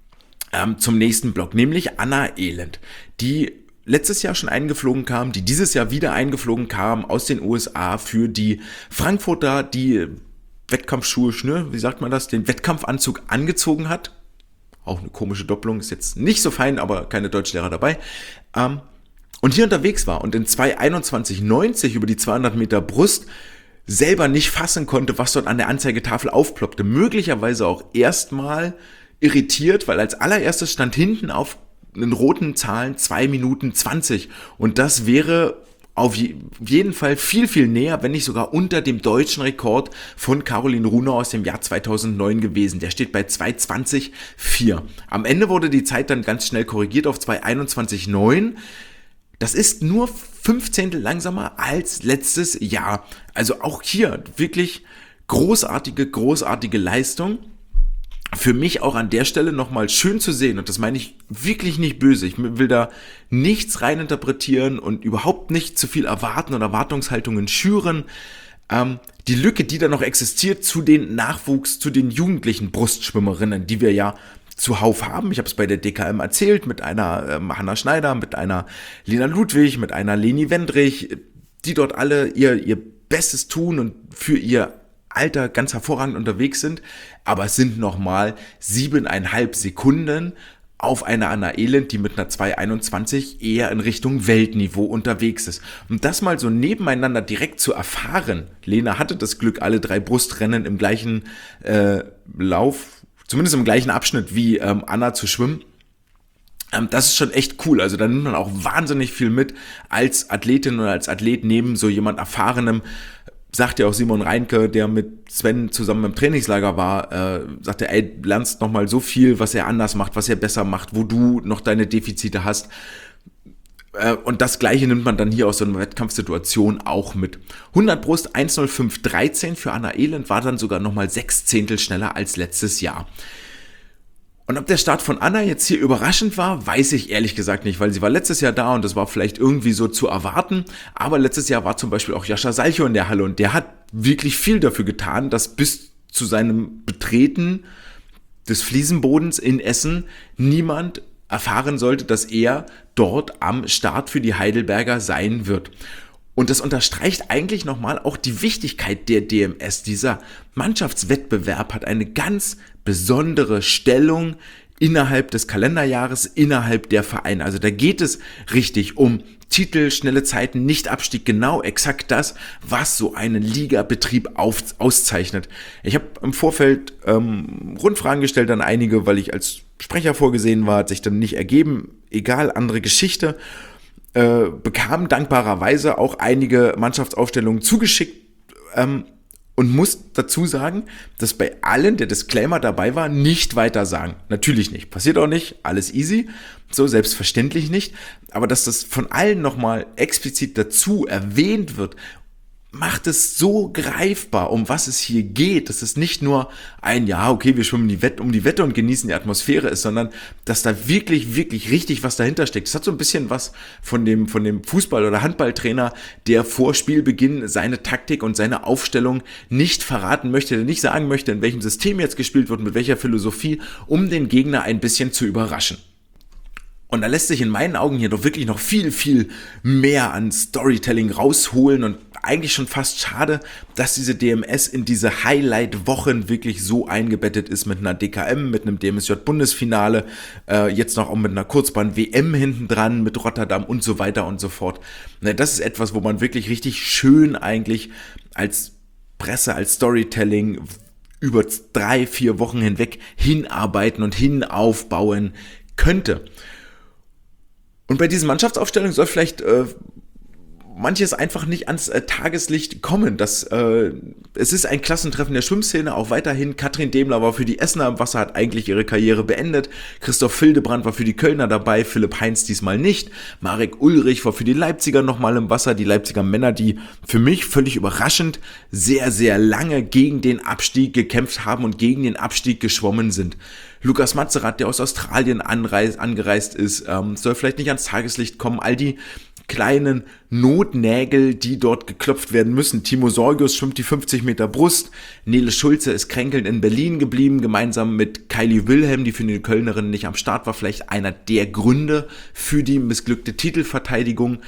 [SPEAKER 1] ähm, zum nächsten Block, nämlich Anna Elend, die letztes Jahr schon eingeflogen kam, die dieses Jahr wieder eingeflogen kam aus den U S A für die Frankfurter, die Wettkampfschuhe, ne, wie sagt man das, den Wettkampfanzug angezogen hat. Auch eine komische Doppelung, ist jetzt nicht so fein, aber keine Deutschlehrer dabei. Ähm, und hier unterwegs war und in zwei einundzwanzig neunzig über die zweihundert Meter Brust selber nicht fassen konnte, was dort an der Anzeigetafel aufploppte. Möglicherweise auch erstmal irritiert, weil als allererstes stand hinten auf den roten Zahlen zwei Minuten zwanzig. Und das wäre auf jeden Fall viel, viel näher, wenn nicht sogar unter dem deutschen Rekord von Caroline Runau aus dem Jahr zweitausendneun gewesen. Der steht bei zwei zwanzig vier. Am Ende wurde die Zeit dann ganz schnell korrigiert auf zwei einundzwanzig neun. Das ist nur fünf Zehntel langsamer als letztes Jahr. Also auch hier wirklich großartige, großartige Leistung. Für mich auch an der Stelle nochmal schön zu sehen, und das meine ich wirklich nicht böse. Ich will da nichts reininterpretieren und überhaupt nicht zu viel erwarten oder Erwartungshaltungen schüren. Ähm, die Lücke, die da noch existiert zu den Nachwuchs, zu den jugendlichen Brustschwimmerinnen, die wir ja zuhauf haben. Ich habe es bei der D K M erzählt, mit einer ähm, Hanna Schneider, mit einer Lena Ludwig, mit einer Leni Wendrich, die dort alle ihr, ihr Bestes tun und für ihr Alter ganz hervorragend unterwegs sind. Aber es sind nochmal siebeneinhalb Sekunden auf eine Anna Elend, die mit einer zwei einundzwanzig eher in Richtung Weltniveau unterwegs ist. Und das mal so nebeneinander direkt zu erfahren, Lena hatte das Glück, alle drei Brustrennen im gleichen äh, Lauf, zumindest im gleichen Abschnitt wie ähm, Anna zu schwimmen, ähm, das ist schon echt cool. Also da nimmt man auch wahnsinnig viel mit als Athletin oder als Athlet neben so jemand Erfahrenem. Sagt ja auch Simon Reinke, der mit Sven zusammen im Trainingslager war, äh, sagt er, ey, lernst nochmal so viel, was er anders macht, was er besser macht, wo du noch deine Defizite hast. Äh, und das Gleiche nimmt man dann hier aus so einer Wettkampfsituation auch mit. hundert Brust eins null fünf dreizehn für Anna Elend war dann sogar nochmal sechs Zehntel schneller als letztes Jahr. Und ob der Start von Anna jetzt hier überraschend war, weiß ich ehrlich gesagt nicht, weil sie war letztes Jahr da und das war vielleicht irgendwie so zu erwarten. Aber letztes Jahr war zum Beispiel auch Jascha Salcho in der Halle und der hat wirklich viel dafür getan, dass bis zu seinem Betreten des Fliesenbodens in Essen niemand erfahren sollte, dass er dort am Start für die Heidelberger sein wird. Und das unterstreicht eigentlich nochmal auch die Wichtigkeit der D M S. Dieser Mannschaftswettbewerb hat eine ganz besondere Stellung innerhalb des Kalenderjahres, innerhalb der Vereine. Also da geht es richtig um Titel, schnelle Zeiten, Nicht-Abstieg, genau exakt das, was so einen Ligabetrieb auf, auszeichnet. Ich habe im Vorfeld ähm, Rundfragen gestellt an einige, weil ich als Sprecher vorgesehen war, hat sich dann nicht ergeben. Egal, andere Geschichte. Äh, bekam dankbarerweise auch einige Mannschaftsaufstellungen zugeschickt ähm, und muss dazu sagen, dass bei allen der Disclaimer dabei war, nicht weiter sagen. Natürlich nicht, passiert auch nicht, alles easy, so selbstverständlich nicht, aber dass das von allen nochmal explizit dazu erwähnt wird, macht es so greifbar, um was es hier geht, dass es nicht nur ein, ja, okay, wir schwimmen die Wette, um die Wette und genießen die Atmosphäre ist, sondern dass da wirklich, wirklich richtig was dahinter steckt. Das hat so ein bisschen was von dem, von dem Fußball- oder Handballtrainer, der vor Spielbeginn seine Taktik und seine Aufstellung nicht verraten möchte, der nicht sagen möchte, in welchem System jetzt gespielt wird, mit welcher Philosophie, um den Gegner ein bisschen zu überraschen. Und da lässt sich in meinen Augen hier doch wirklich noch viel, viel mehr an Storytelling rausholen und eigentlich schon fast schade, dass diese D M S in diese Highlight-Wochen wirklich so eingebettet ist mit einer D K M, mit einem D M S J-Bundesfinale, äh, jetzt noch auch mit einer Kurzbahn-W M hinten dran, mit Rotterdam und so weiter und so fort. Das ist etwas, wo man wirklich richtig schön eigentlich als Presse, als Storytelling über drei, vier Wochen hinweg hinarbeiten und hinaufbauen könnte. Und bei diesen Mannschaftsaufstellungen soll vielleicht äh, manches einfach nicht ans äh, Tageslicht kommen. Das, äh, es ist ein Klassentreffen der Schwimmszene, auch weiterhin. Katrin Demler war für die Essener im Wasser, hat eigentlich ihre Karriere beendet. Christoph Hildebrand war für die Kölner dabei, Philipp Heinz diesmal nicht. Marek Ulrich war für die Leipziger nochmal im Wasser. Die Leipziger Männer, die für mich völlig überraschend sehr, sehr lange gegen den Abstieg gekämpft haben und gegen den Abstieg geschwommen sind. Lukas Matzerath, der aus Australien anreist, angereist ist, ähm, soll vielleicht nicht ans Tageslicht kommen. All die kleinen Notnägel, die dort geklopft werden müssen. Timo Sorgius schwimmt die fünfzig Meter Brust. Nele Schulze ist kränkelnd in Berlin geblieben, gemeinsam mit Kylie Wilhelm, die für die Kölnerin nicht am Start war. Vielleicht einer der Gründe für die missglückte Titelverteidigung.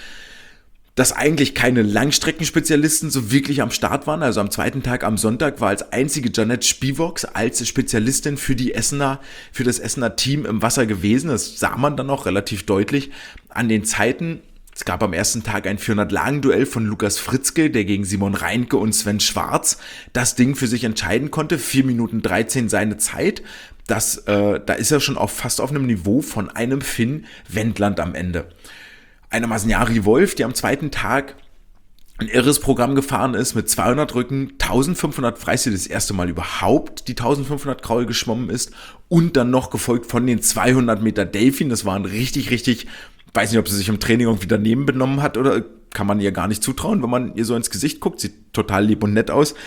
[SPEAKER 1] Dass eigentlich keine Langstreckenspezialisten so wirklich am Start waren. Also am zweiten Tag, am Sonntag, war als einzige Janette Spivox als Spezialistin für die Essener, für das Essener Team im Wasser gewesen. Das sah man dann auch relativ deutlich an den Zeiten. Es gab am ersten Tag ein vierhundert-Lagen-Duell von Lukas Fritzke, der gegen Simon Reinke und Sven Schwarz das Ding für sich entscheiden konnte. vier Minuten dreizehn seine Zeit. Das, äh, da ist er schon auf, fast auf einem Niveau von einem Finn Wendland am Ende. Eine Masniari Wolf, die am zweiten Tag ein irres Programm gefahren ist mit zweihundert Rücken, eintausendfünfhundert Freistil, das erste Mal überhaupt die eintausendfünfhundert Kraul geschwommen ist und dann noch gefolgt von den zweihundert Meter Delfin. Das waren richtig, richtig, weiß nicht, ob sie sich im Training irgendwie daneben benommen hat oder kann man ihr gar nicht zutrauen, wenn man ihr so ins Gesicht guckt. Sieht total lieb und nett aus.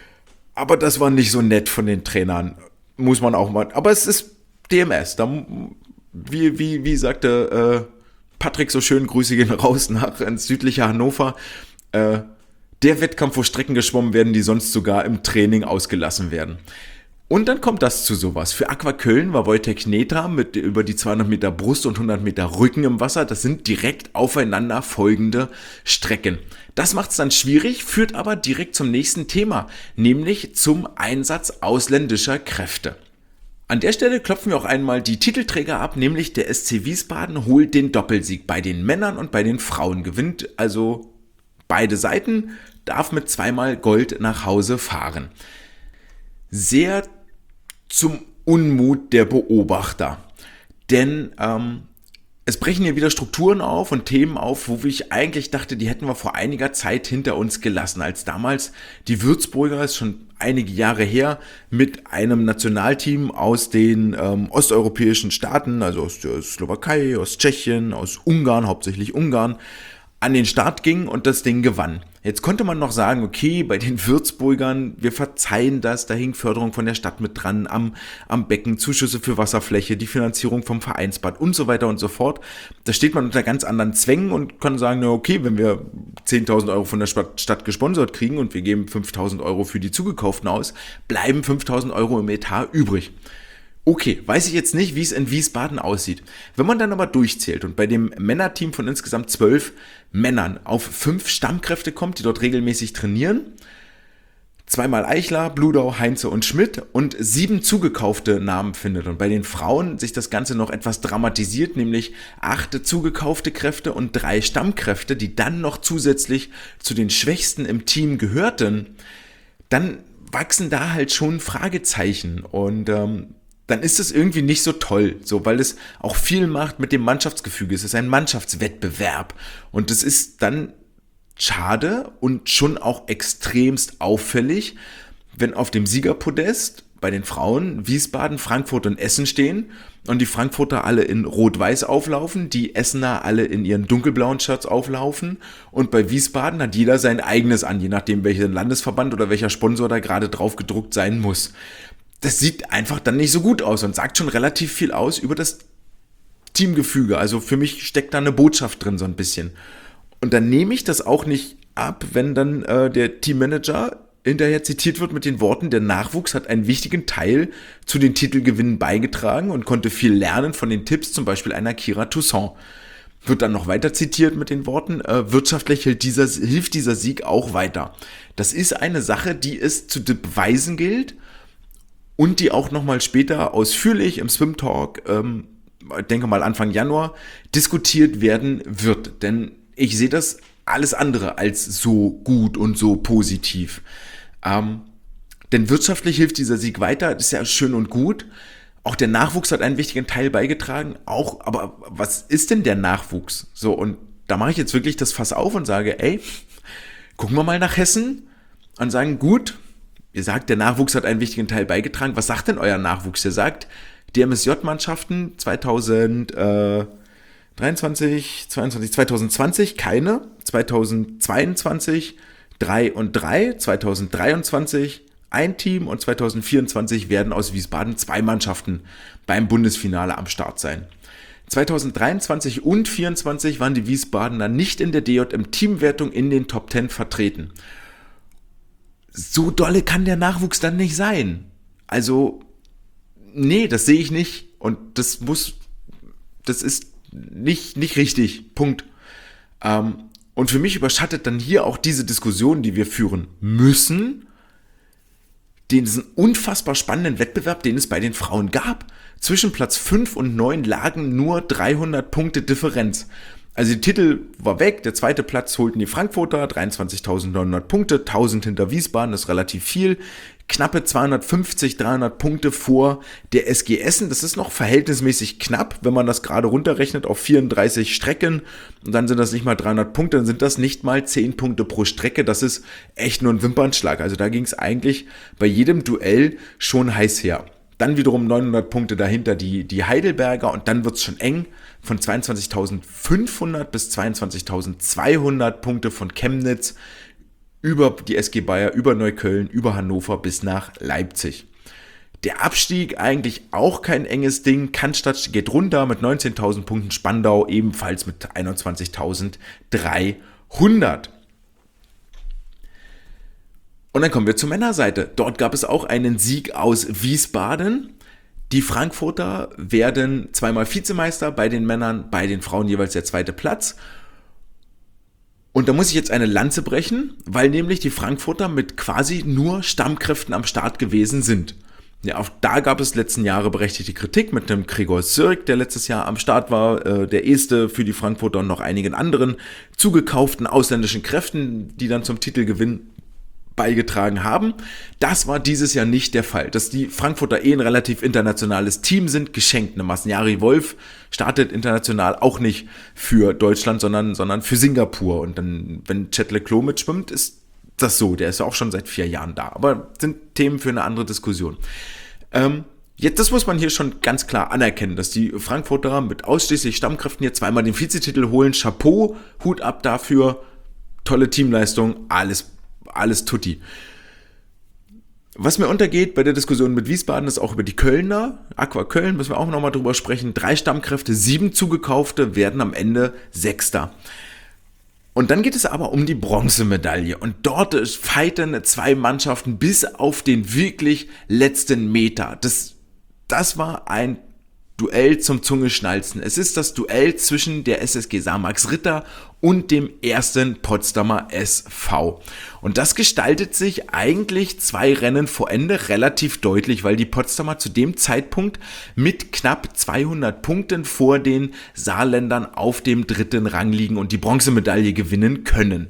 [SPEAKER 1] Aber das war nicht so nett von den Trainern, muss man auch mal. Aber es ist D M S. Da, wie, wie, wie sagte äh, Patrick so schön, Grüße gehen raus nach ins südliche Hannover. Äh, der Wettkampf, wo Strecken geschwommen werden, die sonst sogar im Training ausgelassen werden. Und dann kommt das zu sowas. Für Aqua Köln war Wojtek Netra mit über die zweihundert Meter Brust und hundert Meter Rücken im Wasser. Das sind direkt aufeinander folgende Strecken. Das macht es dann schwierig, führt aber direkt zum nächsten Thema, nämlich zum Einsatz ausländischer Kräfte. An der Stelle klopfen wir auch einmal die Titelträger ab, nämlich der S C Wiesbaden holt den Doppelsieg bei den Männern und bei den Frauen, gewinnt also beide Seiten, darf mit zweimal Gold nach Hause fahren. Sehr zum Unmut der Beobachter, denn ähm, es brechen hier wieder Strukturen auf und Themen auf, wo ich eigentlich dachte, die hätten wir vor einiger Zeit hinter uns gelassen, als damals die Würzburger, ist schon einige Jahre her, mit einem Nationalteam aus den ähm, osteuropäischen Staaten, also aus der Slowakei, aus Tschechien, aus Ungarn, hauptsächlich Ungarn, an den Start ging und das Ding gewann. Jetzt konnte man noch sagen, okay, bei den Würzburgern, wir verzeihen das, da hing Förderung von der Stadt mit dran, am, am Becken, Zuschüsse für Wasserfläche, die Finanzierung vom Vereinsbad und so weiter und so fort. Da steht man unter ganz anderen Zwängen und kann sagen, na okay, wenn wir zehntausend Euro von der Stadt gesponsert kriegen und wir geben fünftausend Euro für die Zugekauften aus, bleiben fünftausend Euro im Etat übrig. Okay, weiß ich jetzt nicht, wie es in Wiesbaden aussieht. Wenn man dann aber durchzählt und bei dem Männerteam von insgesamt zwölf Männern auf fünf Stammkräfte kommt, die dort regelmäßig trainieren, zweimal Eichler, Bludau, Heinze und Schmidt und sieben zugekaufte Namen findet und bei den Frauen sich das Ganze noch etwas dramatisiert, nämlich acht zugekaufte Kräfte und drei Stammkräfte, die dann noch zusätzlich zu den Schwächsten im Team gehörten, dann wachsen da halt schon Fragezeichen und ähm, dann ist es irgendwie nicht so toll, so, weil es auch viel macht mit dem Mannschaftsgefüge. Es ist ein Mannschaftswettbewerb und es ist dann schade und schon auch extremst auffällig, wenn auf dem Siegerpodest bei den Frauen Wiesbaden, Frankfurt und Essen stehen und die Frankfurter alle in Rot-Weiß auflaufen, die Essener alle in ihren dunkelblauen Shirts auflaufen und bei Wiesbaden hat jeder sein eigenes an, je nachdem welcher Landesverband oder welcher Sponsor da gerade drauf gedruckt sein muss. Das sieht einfach dann nicht so gut aus und sagt schon relativ viel aus über das Teamgefüge. Also für mich steckt da eine Botschaft drin so ein bisschen. Und dann nehme ich das auch nicht ab, wenn dann äh, der Teammanager hinterher zitiert wird mit den Worten, der Nachwuchs hat einen wichtigen Teil zu den Titelgewinnen beigetragen und konnte viel lernen von den Tipps, zum Beispiel einer Kira Toussaint. Wird dann noch weiter zitiert mit den Worten, äh, wirtschaftlich hilft dieser, hilft dieser Sieg auch weiter. Das ist eine Sache, die es zu beweisen gilt, und die auch nochmal später ausführlich im Swim Talk, ähm, ich denke mal Anfang Januar, diskutiert werden wird. Denn ich sehe das alles andere als so gut und so positiv. Ähm, denn wirtschaftlich hilft dieser Sieg weiter, das ist ja schön und gut. Auch der Nachwuchs hat einen wichtigen Teil beigetragen. Auch, aber was ist denn der Nachwuchs? So, und da mache ich jetzt wirklich das Fass auf und sage, ey, gucken wir mal nach Hessen und sagen, gut, ihr sagt, der Nachwuchs hat einen wichtigen Teil beigetragen. Was sagt denn euer Nachwuchs? Ihr sagt, die M S J-Mannschaften zweitausenddreiundzwanzig, zweiundzwanzig, zweitausendzwanzig keine, zweitausendzweiundzwanzig drei und drei, zweitausenddreiundzwanzig ein Team und zweitausendvierundzwanzig werden aus Wiesbaden zwei Mannschaften beim Bundesfinale am Start sein. zweitausenddreiundzwanzig und vierundzwanzig waren die Wiesbadener nicht in der D J M-Teamwertung in den Top zehn vertreten. So dolle kann der Nachwuchs dann nicht sein. Also, nee, das sehe ich nicht. Und das muss, das ist nicht, nicht richtig. Punkt. Ähm, und für mich überschattet dann hier auch diese Diskussion, die wir führen müssen, diesen unfassbar spannenden Wettbewerb, den es bei den Frauen gab. Zwischen Platz fünf und neun lagen nur dreihundert Punkte Differenz. Also der Titel war weg, der zweite Platz holten die Frankfurter, dreiundzwanzigtausendneunhundert Punkte, tausend hinter Wiesbaden, das ist relativ viel. Knappe zweihundertfünfzig, dreihundert Punkte vor der S G Essen, das ist noch verhältnismäßig knapp, wenn man das gerade runterrechnet auf vierunddreißig Strecken und dann sind das nicht mal dreihundert Punkte, dann sind das nicht mal zehn Punkte pro Strecke, das ist echt nur ein Wimpernschlag. Also da ging es eigentlich bei jedem Duell schon heiß her. Dann wiederum neunhundert Punkte dahinter die, die Heidelberger und dann wird's schon eng. Von zweiundzwanzigtausendfünfhundert bis zweiundzwanzigtausendzweihundert Punkte von Chemnitz über die S G Bayer, über Neukölln, über Hannover bis nach Leipzig. Der Abstieg eigentlich auch kein enges Ding. Cannstatt geht runter mit neunzehntausend Punkten, Spandau ebenfalls mit einundzwanzigtausenddreihundert. Und dann kommen wir zur Männerseite. Dort gab es auch einen Sieg aus Wiesbaden. Die Frankfurter werden zweimal Vizemeister, bei den Männern, bei den Frauen jeweils der zweite Platz. Und da muss ich jetzt eine Lanze brechen, weil nämlich die Frankfurter mit quasi nur Stammkräften am Start gewesen sind. Ja, auch da gab es letzten Jahre berechtigte Kritik mit dem Gregor Sirk, der letztes Jahr am Start war, äh, der Este für die Frankfurter und noch einigen anderen zugekauften ausländischen Kräften, die dann zum Titelgewinn beigetragen haben. Das war dieses Jahr nicht der Fall. Dass die Frankfurter eh ein relativ internationales Team sind, geschenkt. Jari Wolf startet international auch nicht für Deutschland, sondern, sondern für Singapur. Und dann, wenn Chet Leclos mitschwimmt, ist das so. Der ist ja auch schon seit vier Jahren da. Aber sind Themen für eine andere Diskussion. Ähm, Jetzt, das muss man hier schon ganz klar anerkennen, dass die Frankfurter mit ausschließlich Stammkräften hier zweimal den Vizetitel holen. Chapeau, Hut ab dafür, tolle Teamleistung, alles Alles tutti. Was mir untergeht bei der Diskussion mit Wiesbaden ist auch über die Kölner. Aqua Köln müssen wir auch nochmal drüber sprechen. Drei Stammkräfte, sieben zugekaufte, werden am Ende Sechster. Und dann geht es aber um die Bronzemedaille. Und dort fighten zwei Mannschaften bis auf den wirklich letzten Meter. Das, das war ein Duell zum Zungeschnalzen. Es ist das Duell zwischen der S S G Samax Ritter und dem ersten Potsdamer S V. Und das gestaltet sich eigentlich zwei Rennen vor Ende relativ deutlich, weil die Potsdamer zu dem Zeitpunkt mit knapp zweihundert Punkten vor den Saarländern auf dem dritten Rang liegen und die Bronzemedaille gewinnen können.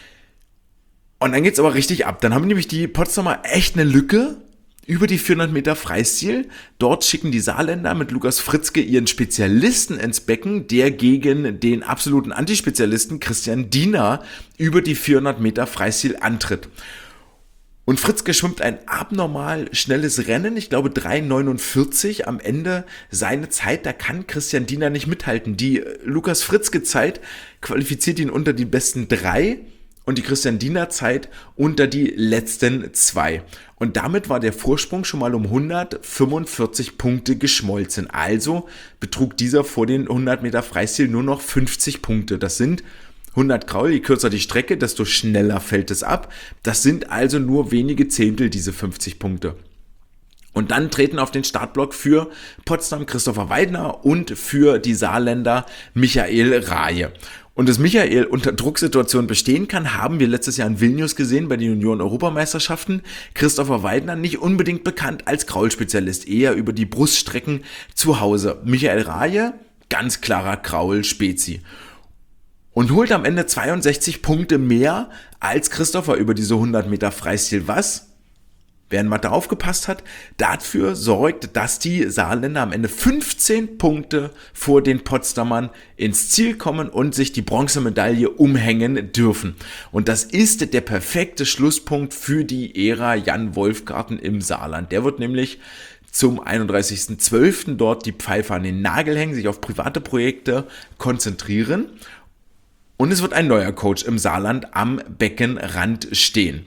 [SPEAKER 1] Und dann geht's aber richtig ab. Dann haben nämlich die Potsdamer echt eine Lücke über die vierhundert Meter Freistil. Dort schicken die Saarländer mit Lukas Fritzke ihren Spezialisten ins Becken, der gegen den absoluten Antispezialisten Christian Diener über die vierhundert Meter Freistil antritt. Und Fritzke schwimmt ein abnormal schnelles Rennen, ich glaube drei neunundvierzig am Ende seine Zeit, da kann Christian Diener nicht mithalten. Die Lukas Fritzke Zeit qualifiziert ihn unter die besten drei und die Christian Diener Zeit unter die letzten zwei. Und damit war der Vorsprung schon mal um hundertfünfundvierzig Punkte geschmolzen. Also betrug dieser vor den hundert Meter Freistil nur noch fünfzig Punkte. Das sind hundert Kraul, je kürzer die Strecke, desto schneller fällt es ab. Das sind also nur wenige Zehntel, diese fünfzig Punkte. Und dann treten auf den Startblock für Potsdam Christopher Weidner und für die Saarländer Michael Rahe. Und dass Michael unter Drucksituationen bestehen kann, haben wir letztes Jahr in Vilnius gesehen bei den Junioren-Europameisterschaften. Christopher Weidner nicht unbedingt bekannt als Kraul-Spezialist, eher über die Bruststrecken zu Hause. Michael Rahe, ganz klarer Kraul-Spezi. Und holt am Ende zweiundsechzig Punkte mehr als Christopher über diese hundert Meter Freistil. Was? Wer in Mathe aufgepasst hat, dafür sorgt, dass die Saarländer am Ende fünfzehn Punkte vor den Potsdamern ins Ziel kommen und sich die Bronzemedaille umhängen dürfen. Und das ist der perfekte Schlusspunkt für die Ära Jan Wolfgarten im Saarland. Der wird nämlich zum einunddreißigsten zwölften dort die Pfeife an den Nagel hängen, sich auf private Projekte konzentrieren. Und es wird ein neuer Coach im Saarland am Beckenrand stehen.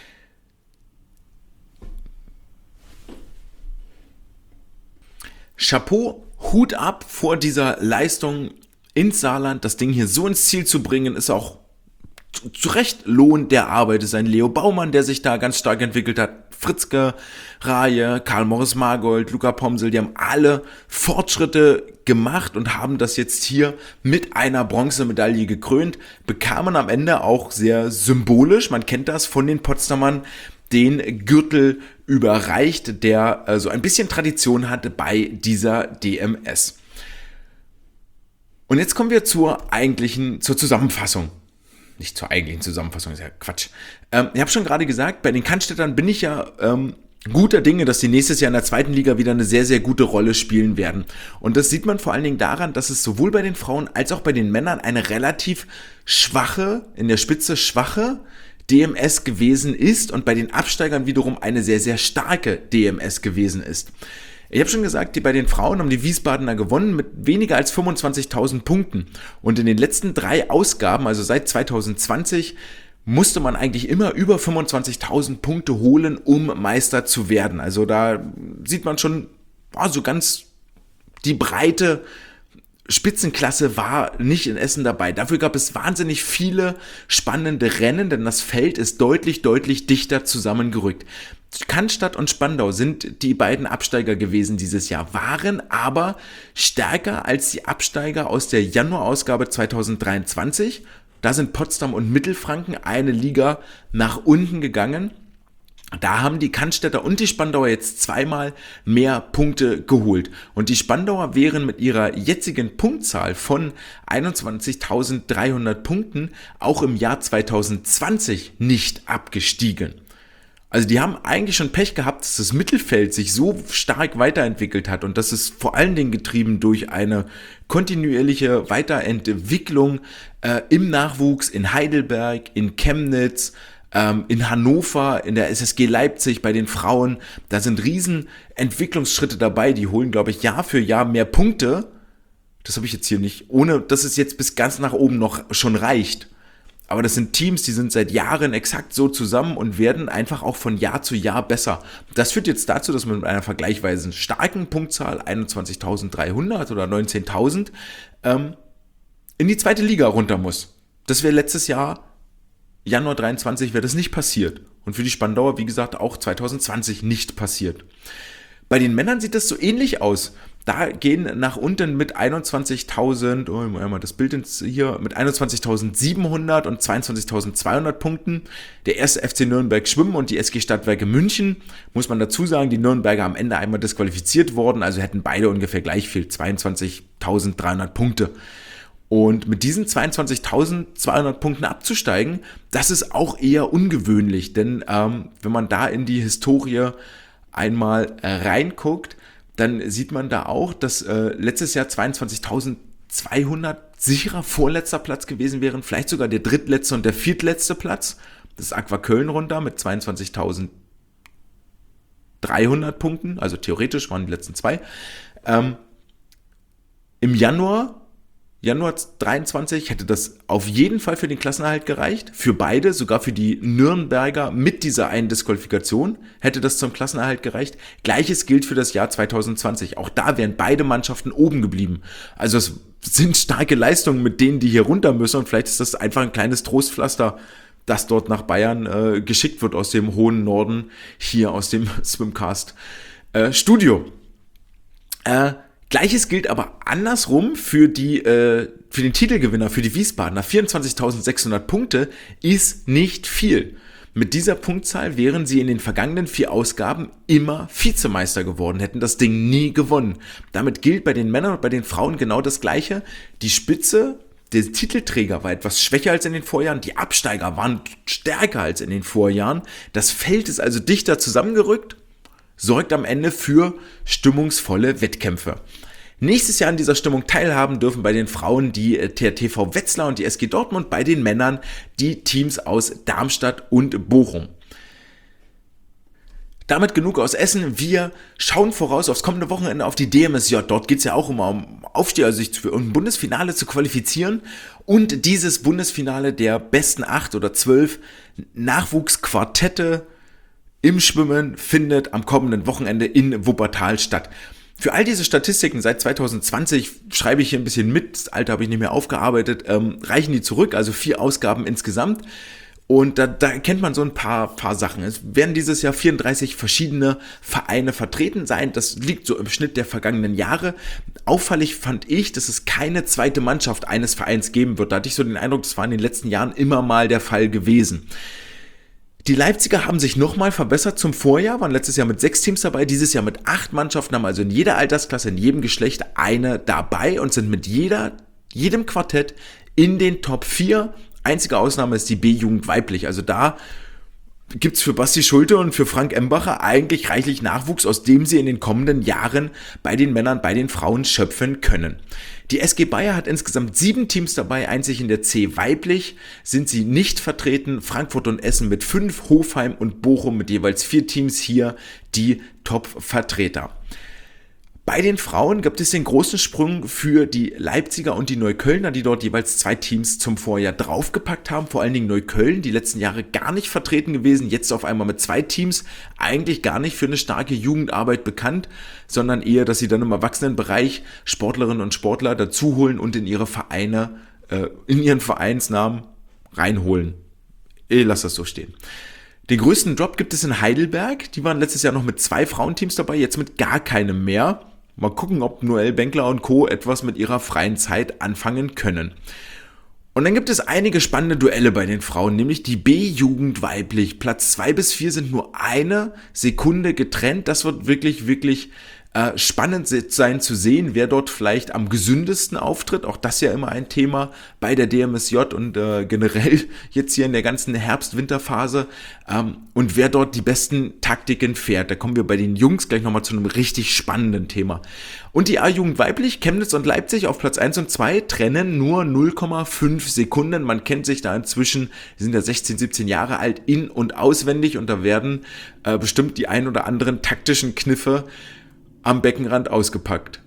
[SPEAKER 1] Chapeau, Hut ab vor dieser Leistung ins Saarland. Das Ding hier so ins Ziel zu bringen, ist auch zu, zu Recht Lohn der Arbeit. Es ist ein Leo Baumann, der sich da ganz stark entwickelt hat. Fritzke, Rahe, Karl-Morris Margold, Luca Pomsel, die haben alle Fortschritte gemacht und haben das jetzt hier mit einer Bronzemedaille gekrönt. Bekamen am Ende auch sehr symbolisch, man kennt das von den Potsdamern, den Gürtel überreicht, der äh, so ein bisschen Tradition hatte bei dieser D M S. Und jetzt kommen wir zur eigentlichen, zur Zusammenfassung. Nicht zur eigentlichen Zusammenfassung, ist ja Quatsch. Ähm, ich habe schon gerade gesagt, bei den Cannstättern bin ich ja ähm, guter Dinge, dass die nächstes Jahr in der zweiten Liga wieder eine sehr, sehr gute Rolle spielen werden. Und das sieht man vor allen Dingen daran, dass es sowohl bei den Frauen als auch bei den Männern eine relativ schwache, in der Spitze schwache D M S gewesen ist und bei den Absteigern wiederum eine sehr, sehr starke D M S gewesen ist. Ich habe schon gesagt, die bei den Frauen haben die Wiesbadener gewonnen mit weniger als fünfundzwanzigtausend Punkten. Und in den letzten drei Ausgaben, also seit zweitausendzwanzig, musste man eigentlich immer über fünfundzwanzigtausend Punkte holen, um Meister zu werden. Also da sieht man schon, oh, so ganz die breite Spitzenklasse war nicht in Essen dabei. Dafür gab es wahnsinnig viele spannende Rennen, denn das Feld ist deutlich, deutlich dichter zusammengerückt. Cannstatt und Spandau sind die beiden Absteiger gewesen dieses Jahr, waren aber stärker als die Absteiger aus der Januarausgabe zweitausenddreiundzwanzig. Da sind Potsdam und Mittelfranken eine Liga nach unten gegangen. Da haben die Cannstätter und die Spandauer jetzt zweimal mehr Punkte geholt. Und die Spandauer wären mit ihrer jetzigen Punktzahl von einundzwanzigtausenddreihundert Punkten auch im Jahr zweitausendzwanzig nicht abgestiegen. Also die haben eigentlich schon Pech gehabt, dass das Mittelfeld sich so stark weiterentwickelt hat, und das ist vor allen Dingen getrieben durch eine kontinuierliche Weiterentwicklung äh, im Nachwuchs in Heidelberg, in Chemnitz, ähm, in Hannover, in der S S G Leipzig, bei den Frauen. Da sind riesen Entwicklungsschritte dabei, die holen, glaube ich, Jahr für Jahr mehr Punkte. Das habe ich jetzt hier nicht, ohne dass es jetzt bis ganz nach oben noch schon reicht. Aber das sind Teams, die sind seit Jahren exakt so zusammen und werden einfach auch von Jahr zu Jahr besser. Das führt jetzt dazu, dass man mit einer vergleichsweise starken Punktzahl, einundzwanzigtausenddreihundert oder neunzehntausend, ähm, in die zweite Liga runter muss. Das wäre letztes Jahr, Januar dreiundzwanzig, wäre das nicht passiert. Und für die Spandauer, wie gesagt, auch zweitausendzwanzig nicht passiert. Bei den Männern sieht das so ähnlich aus. Da gehen nach unten mit einundzwanzigtausend, oh, ich muss einmal das Bild hier, mit einundzwanzigtausendsiebenhundert und zweiundzwanzigtausendzweihundert Punkten. Der erste F C Nürnberg Schwimmen und die S G Stadtwerke München, muss man dazu sagen, die Nürnberger am Ende einmal disqualifiziert worden, also hätten beide ungefähr gleich viel, zweiundzwanzigtausenddreihundert Punkte. Und mit diesen zweiundzwanzigtausendzweihundert Punkten abzusteigen, das ist auch eher ungewöhnlich, denn ähm, wenn man da in die Historie einmal äh, reinguckt, dann sieht man da auch, dass äh, letztes Jahr zweiundzwanzigtausendzweihundert sicherer vorletzter Platz gewesen wären, vielleicht sogar der drittletzte und der viertletzte Platz. Das ist Aqua Köln runter mit zweiundzwanzigtausenddreihundert Punkten, also theoretisch waren die letzten zwei. Ähm, Im Januar Januar dreiundzwanzig hätte das auf jeden Fall für den Klassenerhalt gereicht, für beide, sogar für die Nürnberger mit dieser einen Disqualifikation hätte das zum Klassenerhalt gereicht. Gleiches gilt für das Jahr zweitausendzwanzig, auch da wären beide Mannschaften oben geblieben. Also es sind starke Leistungen mit denen, die hier runter müssen, und vielleicht ist das einfach ein kleines Trostpflaster, das dort nach Bayern äh, geschickt wird aus dem hohen Norden, hier aus dem Swimcast äh, Studio. Äh, Gleiches gilt aber andersrum für die äh, für den Titelgewinner, für die Wiesbadener. vierundzwanzigtausendsechshundert Punkte ist nicht viel. Mit dieser Punktzahl wären sie in den vergangenen vier Ausgaben immer Vizemeister geworden, hätten das Ding nie gewonnen. Damit gilt bei den Männern und bei den Frauen genau das Gleiche. Die Spitze, der Titelträger, war etwas schwächer als in den Vorjahren, die Absteiger waren stärker als in den Vorjahren. Das Feld ist also dichter zusammengerückt, sorgt am Ende für stimmungsvolle Wettkämpfe. Nächstes Jahr an dieser Stimmung teilhaben dürfen bei den Frauen die T T V Wetzlar und die S G Dortmund, bei den Männern die Teams aus Darmstadt und Bochum. Damit genug aus Essen. Wir schauen voraus aufs kommende Wochenende auf die D M S J. Dort geht es ja auch immer um Aufstieg, also sich für ein Bundesfinale zu qualifizieren. Und dieses Bundesfinale der besten acht oder zwölf Nachwuchsquartette im Schwimmen findet am kommenden Wochenende in Wuppertal statt. Für all diese Statistiken seit zweitausendzwanzig schreibe ich hier ein bisschen mit, das alte habe ich nicht mehr aufgearbeitet, ähm, reichen die zurück, also vier Ausgaben insgesamt. Und da, da erkennt man so ein paar, paar Sachen. Es werden dieses Jahr vierunddreißig verschiedene Vereine vertreten sein. Das liegt so im Schnitt der vergangenen Jahre. Auffällig fand ich, dass es keine zweite Mannschaft eines Vereins geben wird. Da hatte ich so den Eindruck, das war in den letzten Jahren immer mal der Fall gewesen. Die Leipziger haben sich nochmal verbessert zum Vorjahr, waren letztes Jahr mit sechs Teams dabei, dieses Jahr mit acht Mannschaften, haben also in jeder Altersklasse, in jedem Geschlecht eine dabei und sind mit jeder, jedem Quartett in den Top vier. Einzige Ausnahme ist die B-Jugend weiblich, also da gibt's für Basti Schulte und für Frank Embacher eigentlich reichlich Nachwuchs, aus dem sie in den kommenden Jahren bei den Männern, bei den Frauen schöpfen können. Die S G Bayer hat insgesamt sieben Teams dabei, einzig in der C weiblich sind sie nicht vertreten. Frankfurt und Essen mit fünf, Hofheim und Bochum mit jeweils vier Teams hier die Top-Vertreter. Bei den Frauen gibt es den großen Sprung für die Leipziger und die Neuköllner, die dort jeweils zwei Teams zum Vorjahr draufgepackt haben. Vor allen Dingen Neukölln, die letzten Jahre gar nicht vertreten gewesen, jetzt auf einmal mit zwei Teams, eigentlich gar nicht für eine starke Jugendarbeit bekannt, sondern eher, dass sie dann im Erwachsenenbereich Sportlerinnen und Sportler dazuholen und in ihre Vereine, äh, in ihren Vereinsnamen reinholen. Ich lasse das so stehen. Den größten Drop gibt es in Heidelberg. Die waren letztes Jahr noch mit zwei Frauenteams dabei, jetzt mit gar keinem mehr. Mal gucken, ob Noel Benkler und Co. etwas mit ihrer freien Zeit anfangen können. Und dann gibt es einige spannende Duelle bei den Frauen, nämlich die B-Jugend weiblich. Platz zwei bis vier sind nur eine Sekunde getrennt. Das wird wirklich, wirklich äh, spannend sein zu sehen, wer dort vielleicht am gesündesten auftritt. Auch das ja immer ein Thema bei der D M S J und äh, generell jetzt hier in der ganzen Herbst-Winterphase. Ähm, und wer dort die besten Taktiken fährt. Da kommen wir bei den Jungs gleich nochmal zu einem richtig spannenden Thema. Und die A-Jugend weiblich, Chemnitz und Leipzig auf Platz eins und zwei trennen nur null Komma fünf Sekunden. Man kennt sich da inzwischen, die sind ja sechzehn, siebzehn Jahre alt, in- und auswendig. Und da werden äh, bestimmt die ein oder anderen taktischen Kniffe am Beckenrand ausgepackt.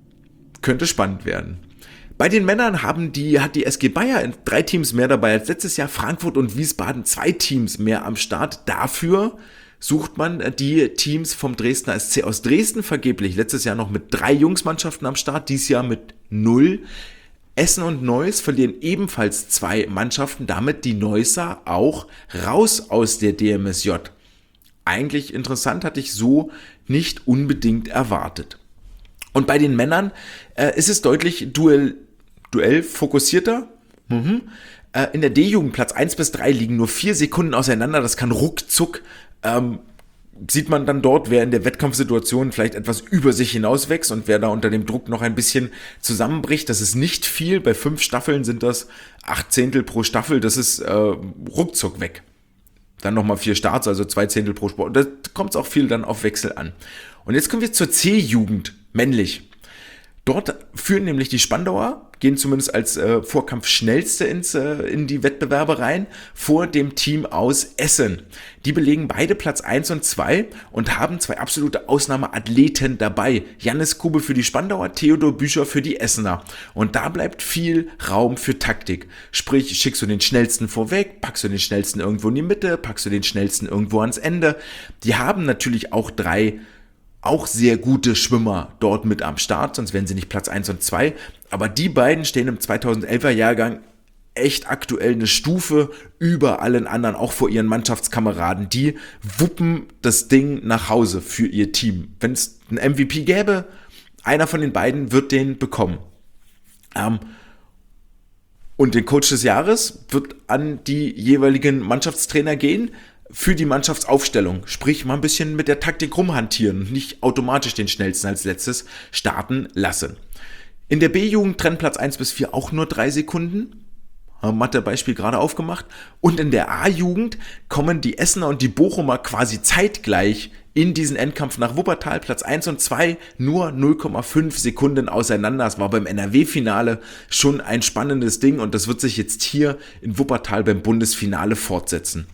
[SPEAKER 1] Könnte spannend werden. Bei den Männern haben die, hat die S G Bayer drei Teams mehr dabei als letztes Jahr, Frankfurt und Wiesbaden zwei Teams mehr am Start. Dafür sucht man die Teams vom Dresdner S C aus Dresden vergeblich. Letztes Jahr noch mit drei Jungsmannschaften am Start, dieses Jahr mit null. Essen und Neuss verlieren ebenfalls zwei Mannschaften, damit die Neusser auch raus aus der D M S J. Eigentlich interessant, hatte ich so nicht unbedingt erwartet. Und bei den Männern äh, ist es deutlich Duell, Duell fokussierter. Mhm. Äh, in der D-Jugend Platz eins bis drei liegen nur vier Sekunden auseinander. Das kann ruckzuck, ähm, sieht man dann dort, wer in der Wettkampfsituation vielleicht etwas über sich hinauswächst und wer da unter dem Druck noch ein bisschen zusammenbricht. Das ist nicht viel. Bei fünf Staffeln sind das acht Zehntel pro Staffel. Das ist äh, ruckzuck weg. Dann nochmal vier Starts, also zwei Zehntel pro Sport. Da kommt es auch viel dann auf Wechsel an. Und jetzt kommen wir zur C-Jugend, männlich. Dort führen nämlich die Spandauer, gehen zumindest als äh, Vorkampf schnellste ins, äh, in die Wettbewerbe rein, vor dem Team aus Essen. Die belegen beide Platz eins und zwei und haben zwei absolute Ausnahmeathleten dabei. Jannis Kube für die Spandauer, Theodor Bücher für die Essener. Und da bleibt viel Raum für Taktik. Sprich, schickst du den Schnellsten vorweg, packst du den Schnellsten irgendwo in die Mitte, packst du den Schnellsten irgendwo ans Ende. Die haben natürlich auch drei auch sehr gute Schwimmer dort mit am Start, sonst wären sie nicht Platz eins und zwei. Aber die beiden stehen im zweitausendelfer Jahrgang echt aktuell eine Stufe über allen anderen, auch vor ihren Mannschaftskameraden. Die wuppen das Ding nach Hause für ihr Team. Wenn es einen M V P gäbe, einer von den beiden wird den bekommen. Ähm, und den Coach des Jahres wird an die jeweiligen Mannschaftstrainer gehen, für die Mannschaftsaufstellung, sprich mal ein bisschen mit der Taktik rumhantieren und nicht automatisch den Schnellsten als letztes starten lassen. In der B-Jugend trennen Platz eins bis vier auch nur drei Sekunden. Mathe-Beispiel gerade aufgemacht. Und in der A-Jugend kommen die Essener und die Bochumer quasi zeitgleich in diesen Endkampf nach Wuppertal. Platz eins und zwei nur null Komma fünf Sekunden auseinander. Das war beim N R W-Finale schon ein spannendes Ding und das wird sich jetzt hier in Wuppertal beim Bundesfinale fortsetzen.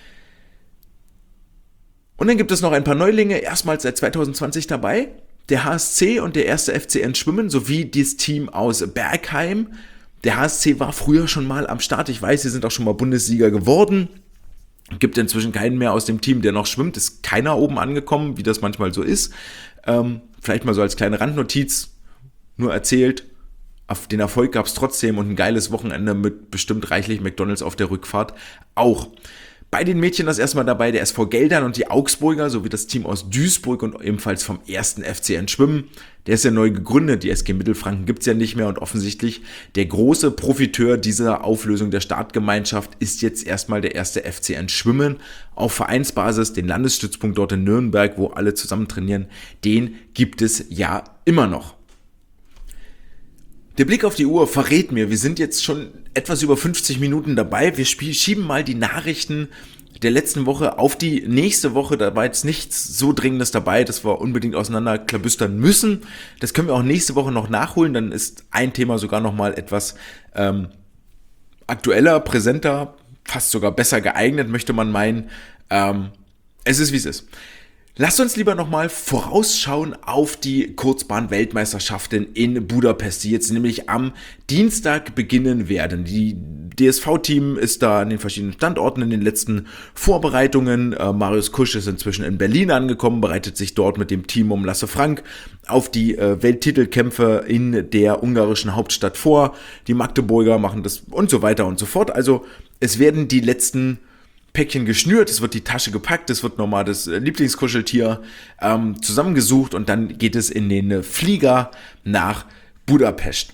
[SPEAKER 1] Und dann gibt es noch ein paar Neulinge, erstmals seit zweitausendzwanzig dabei. Der H S C und der erste F C N Schwimmen sowie das Team aus Bergheim. Der H S C war früher schon mal am Start. Ich weiß, sie sind auch schon mal Bundessieger geworden. Gibt inzwischen keinen mehr aus dem Team, der noch schwimmt. Ist keiner oben angekommen, wie das manchmal so ist. Ähm, vielleicht mal so als kleine Randnotiz nur erzählt. Auf den Erfolg gab es trotzdem und ein geiles Wochenende mit bestimmt reichlich McDonald's auf der Rückfahrt auch. Bei den Mädchen das erstmal dabei der S V Geldern und die Augsburger sowie das Team aus Duisburg und ebenfalls vom ersten F C N Schwimmen. Der ist ja neu gegründet, die S G Mittelfranken gibt's ja nicht mehr und offensichtlich der große Profiteur dieser Auflösung der Startgemeinschaft ist jetzt erstmal der erste F C N Schwimmen. Auf Vereinsbasis, den Landesstützpunkt dort in Nürnberg, wo alle zusammen trainieren, den gibt es ja immer noch. Der Blick auf die Uhr verrät mir, wir sind jetzt schon etwas über fünfzig Minuten dabei. Wir schieben mal die Nachrichten der letzten Woche auf die nächste Woche. Da war jetzt nichts so Dringendes dabei, dass wir unbedingt auseinanderklabüstern müssen. Das können wir auch nächste Woche noch nachholen. Dann ist ein Thema sogar nochmal etwas ähm, aktueller, präsenter, fast sogar besser geeignet, möchte man meinen. Ähm, es ist, wie es ist. Lasst uns lieber nochmal vorausschauen auf die Kurzbahn-Weltmeisterschaften in Budapest, die jetzt nämlich am Dienstag beginnen werden. Die D S V-Team ist da an den verschiedenen Standorten in den letzten Vorbereitungen. Äh, Marius Kusch ist inzwischen in Berlin angekommen, bereitet sich dort mit dem Team um Lasse Frank auf die äh, Welttitelkämpfe in der ungarischen Hauptstadt vor. Die Magdeburger machen das und so weiter und so fort. Also es werden die letzten Päckchen geschnürt, es wird die Tasche gepackt, es wird nochmal das Lieblingskuscheltier ähm, zusammengesucht und dann geht es in den Flieger nach Budapest.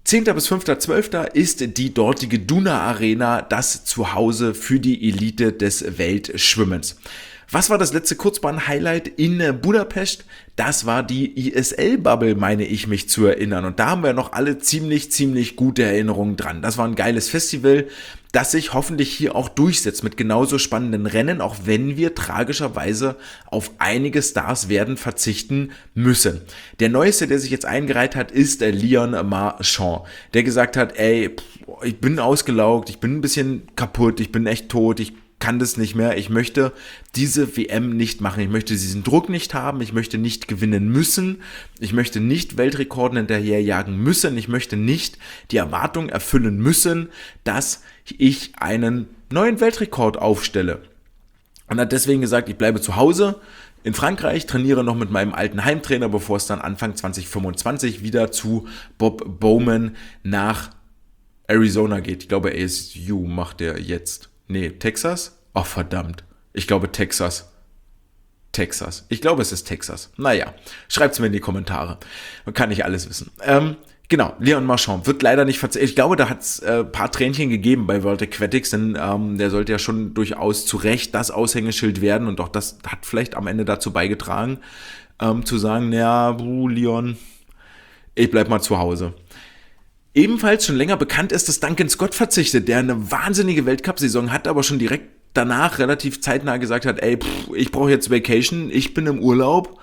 [SPEAKER 1] zehnter bis fünfter zwölfter ist die dortige Duna Arena das Zuhause für die Elite des Weltschwimmens. Was war das letzte Kurzbahn-Highlight in Budapest? Das war die I S L-Bubble, meine ich mich zu erinnern. Und da haben wir noch alle ziemlich, ziemlich gute Erinnerungen dran. Das war ein geiles Festival, das sich hoffentlich hier auch durchsetzt mit genauso spannenden Rennen, auch wenn wir tragischerweise auf einige Stars werden verzichten müssen. Der Neueste, der sich jetzt eingereiht hat, ist der Leon Marchand, der gesagt hat, ey, ich bin ausgelaugt, ich bin ein bisschen kaputt, ich bin echt tot, ich kann das nicht mehr, ich möchte diese W M nicht machen, ich möchte diesen Druck nicht haben, ich möchte nicht gewinnen müssen, ich möchte nicht Weltrekorden hinterherjagen müssen, ich möchte nicht die Erwartung erfüllen müssen, dass ich einen neuen Weltrekord aufstelle. Und hat deswegen gesagt, ich bleibe zu Hause in Frankreich, trainiere noch mit meinem alten Heimtrainer, bevor es dann Anfang zwanzig fünfundzwanzig wieder zu Bob Bowman nach Arizona geht. Ich glaube, A S U macht er jetzt. Nee, Texas? Oh, verdammt. Ich glaube Texas. Texas. Ich glaube, es ist Texas. Naja, schreibt's mir in die Kommentare. Man kann nicht alles wissen. Ähm, genau, Leon Marchand wird leider nicht verzichtet. Ich glaube, da hat's äh, paar Tränchen gegeben bei World Aquatics, denn ähm, der sollte ja schon durchaus zu Recht das Aushängeschild werden und auch das hat vielleicht am Ende dazu beigetragen, ähm, zu sagen, naja, Leon, ich bleib mal zu Hause. Ebenfalls schon länger bekannt ist, dass Duncan Scott verzichtet, der eine wahnsinnige Weltcup-Saison hat, aber schon direkt danach relativ zeitnah gesagt hat, ey, pff, ich brauche jetzt Vacation, ich bin im Urlaub,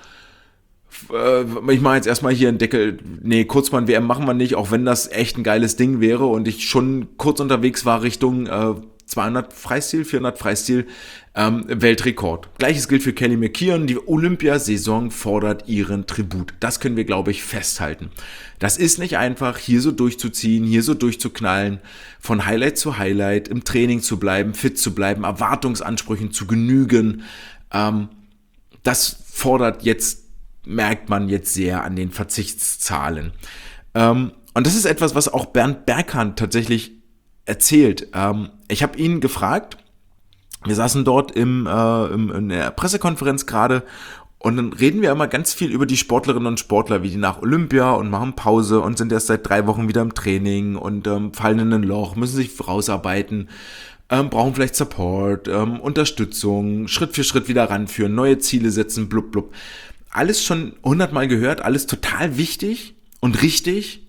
[SPEAKER 1] äh, ich mache jetzt erstmal hier einen Deckel, nee, Kurzbahn-W M machen wir nicht, auch wenn das echt ein geiles Ding wäre und ich schon kurz unterwegs war Richtung äh, zweihundert Freistil, vierhundert Freistil, ähm, Weltrekord. Gleiches gilt für Kelly McKeon, die Olympiasaison fordert ihren Tribut. Das können wir, glaube ich, festhalten. Das ist nicht einfach, hier so durchzuziehen, hier so durchzuknallen, von Highlight zu Highlight, im Training zu bleiben, fit zu bleiben, Erwartungsansprüchen zu genügen. Ähm, das fordert jetzt, merkt man jetzt sehr an den Verzichtszahlen. Ähm, und das ist etwas, was auch Bernd Berghahn tatsächlich erzählt. Ähm, ich habe ihn gefragt, wir saßen dort im, äh, im, in der Pressekonferenz gerade und dann reden wir immer ganz viel über die Sportlerinnen und Sportler, wie die nach Olympia und machen Pause und sind erst seit drei Wochen wieder im Training und ähm, fallen in ein Loch, müssen sich rausarbeiten, ähm, brauchen vielleicht Support, ähm, Unterstützung, Schritt für Schritt wieder ranführen, neue Ziele setzen, blub blub. Alles schon hundertmal gehört, alles total wichtig und richtig.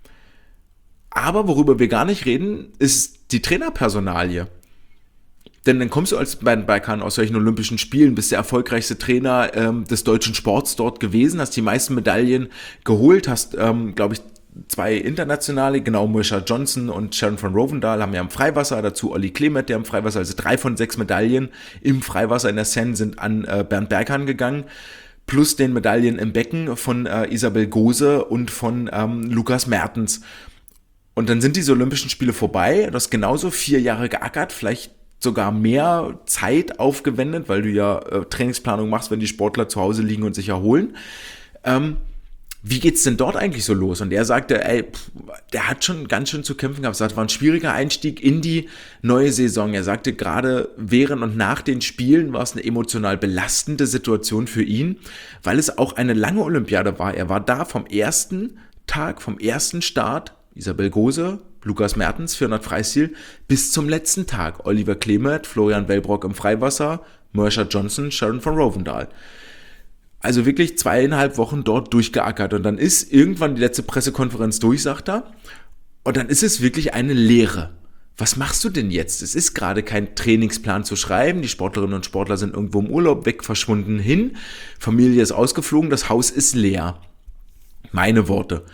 [SPEAKER 1] Aber worüber wir gar nicht reden, ist die Trainerpersonalie. Denn dann kommst du als Bernd Berghahn aus solchen Olympischen Spielen, bist der erfolgreichste Trainer ähm, des deutschen Sports dort gewesen, hast die meisten Medaillen geholt, hast, ähm, glaube ich, zwei internationale, genau, Marsha Johnson und Sharon von Rovendal haben ja im Freiwasser, dazu Olli Klemet, der im Freiwasser, also drei von sechs Medaillen im Freiwasser in der Seine sind an äh, Bernd Berghahn gegangen, plus den Medaillen im Becken von äh, Isabel Gose und von ähm, Lukas Mertens. Und dann sind diese Olympischen Spiele vorbei, du hast genauso vier Jahre geackert, vielleicht sogar mehr Zeit aufgewendet, weil du ja äh, Trainingsplanung machst, wenn die Sportler zu Hause liegen und sich erholen. Ähm, wie geht's denn dort eigentlich so los? Und er sagte, ey, pff, der hat schon ganz schön zu kämpfen gehabt. Es war ein schwieriger Einstieg in die neue Saison. Er sagte, gerade während und nach den Spielen war es eine emotional belastende Situation für ihn, weil es auch eine lange Olympiade war. Er war da vom ersten Tag, vom ersten Start, Isabel Gose, Lukas Mertens, vierhundert Freistil, bis zum letzten Tag. Oliver Klemet, Florian Wellbrock im Freiwasser, Marsha Johnson, Sharon von Rovendal. Also wirklich zweieinhalb Wochen dort durchgeackert. Und dann ist irgendwann die letzte Pressekonferenz durch, sagt er. Und dann ist es wirklich eine Leere. Was machst du denn jetzt? Es ist gerade kein Trainingsplan zu schreiben. Die Sportlerinnen und Sportler sind irgendwo im Urlaub weg, verschwunden hin. Familie ist ausgeflogen, das Haus ist leer. Meine Worte.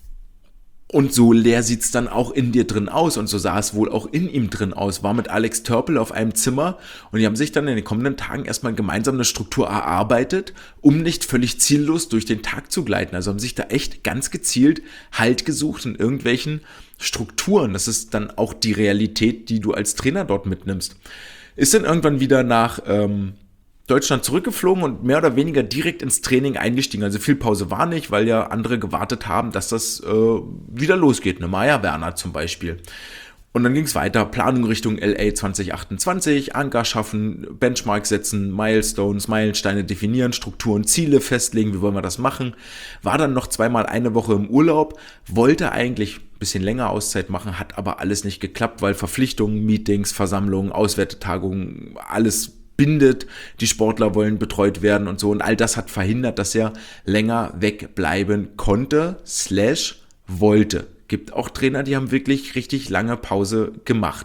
[SPEAKER 1] Und so leer sieht's dann auch in dir drin aus. Und so sah es wohl auch in ihm drin aus. War mit Alex Törpel auf einem Zimmer und die haben sich dann in den kommenden Tagen erstmal gemeinsam eine Struktur erarbeitet, um nicht völlig ziellos durch den Tag zu gleiten. Also haben sich da echt ganz gezielt Halt gesucht in irgendwelchen Strukturen. Das ist dann auch die Realität, die du als Trainer dort mitnimmst. Ist dann irgendwann wieder nach ähm, Deutschland zurückgeflogen und mehr oder weniger direkt ins Training eingestiegen. Also viel Pause war nicht, weil ja andere gewartet haben, dass das äh, wieder losgeht. Eine Maya Werner zum Beispiel. Und dann ging es weiter. Planung Richtung L A zwanzig achtundzwanzig, Anker schaffen, Benchmark setzen, Milestones, Meilensteine definieren, Strukturen, Ziele festlegen, wie wollen wir das machen. War dann noch zweimal eine Woche im Urlaub, wollte eigentlich bisschen länger Auszeit machen, hat aber alles nicht geklappt, weil Verpflichtungen, Meetings, Versammlungen, Auswertetagungen, alles bindet, die Sportler wollen betreut werden und so, und all das hat verhindert, dass er länger wegbleiben konnte, slash wollte. Gibt auch Trainer, die haben wirklich richtig lange Pause gemacht.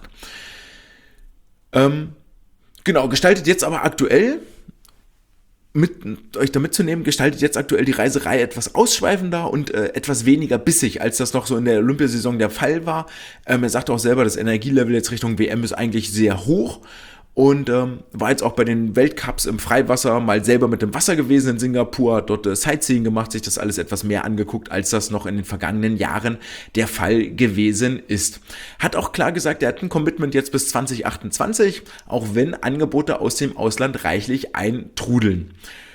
[SPEAKER 1] Ähm, genau, gestaltet jetzt aber aktuell, mit euch da mitzunehmen, gestaltet jetzt aktuell die Reiserei etwas ausschweifender und äh, etwas weniger bissig, als das noch so in der Olympiasaison der Fall war. Ähm, er sagt auch selber, das Energielevel jetzt Richtung W M ist eigentlich sehr hoch. Und ähm, war jetzt auch bei den Weltcups im Freiwasser mal selber mit dem Wasser gewesen in Singapur, hat dort äh, Sightseeing gemacht, sich das alles etwas mehr angeguckt, als das noch in den vergangenen Jahren der Fall gewesen ist. Hat auch klar gesagt, er hat ein Commitment jetzt bis zwanzig achtundzwanzig, auch wenn Angebote aus dem Ausland reichlich eintrudeln.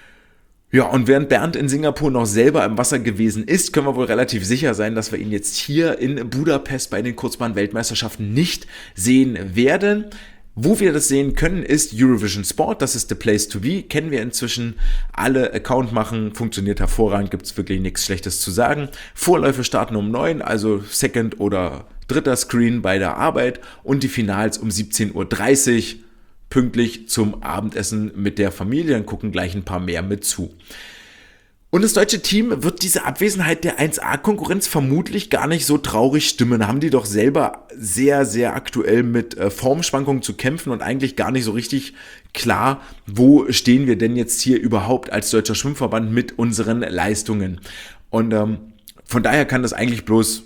[SPEAKER 1] Ja, und während Bernd in Singapur noch selber im Wasser gewesen ist, können wir wohl relativ sicher sein, dass wir ihn jetzt hier in Budapest bei den Kurzbahn-Weltmeisterschaften nicht sehen werden. Wo wir das sehen können, ist Eurovision Sport, das ist the place to be, kennen wir inzwischen, alle Account machen, funktioniert hervorragend, gibt es wirklich nichts Schlechtes zu sagen. Vorläufe starten um neun, also Second oder dritter Screen bei der Arbeit, und die Finals um siebzehn Uhr dreißig, pünktlich zum Abendessen mit der Familie, dann gucken gleich ein paar mehr mit zu. Und das deutsche Team wird diese Abwesenheit der eins A-Konkurrenz vermutlich gar nicht so traurig stimmen. Da haben die doch selber sehr, sehr aktuell mit äh, Formschwankungen zu kämpfen und eigentlich gar nicht so richtig klar, wo stehen wir denn jetzt hier überhaupt als Deutscher Schwimmverband mit unseren Leistungen. Und ähm, von daher kann das eigentlich bloß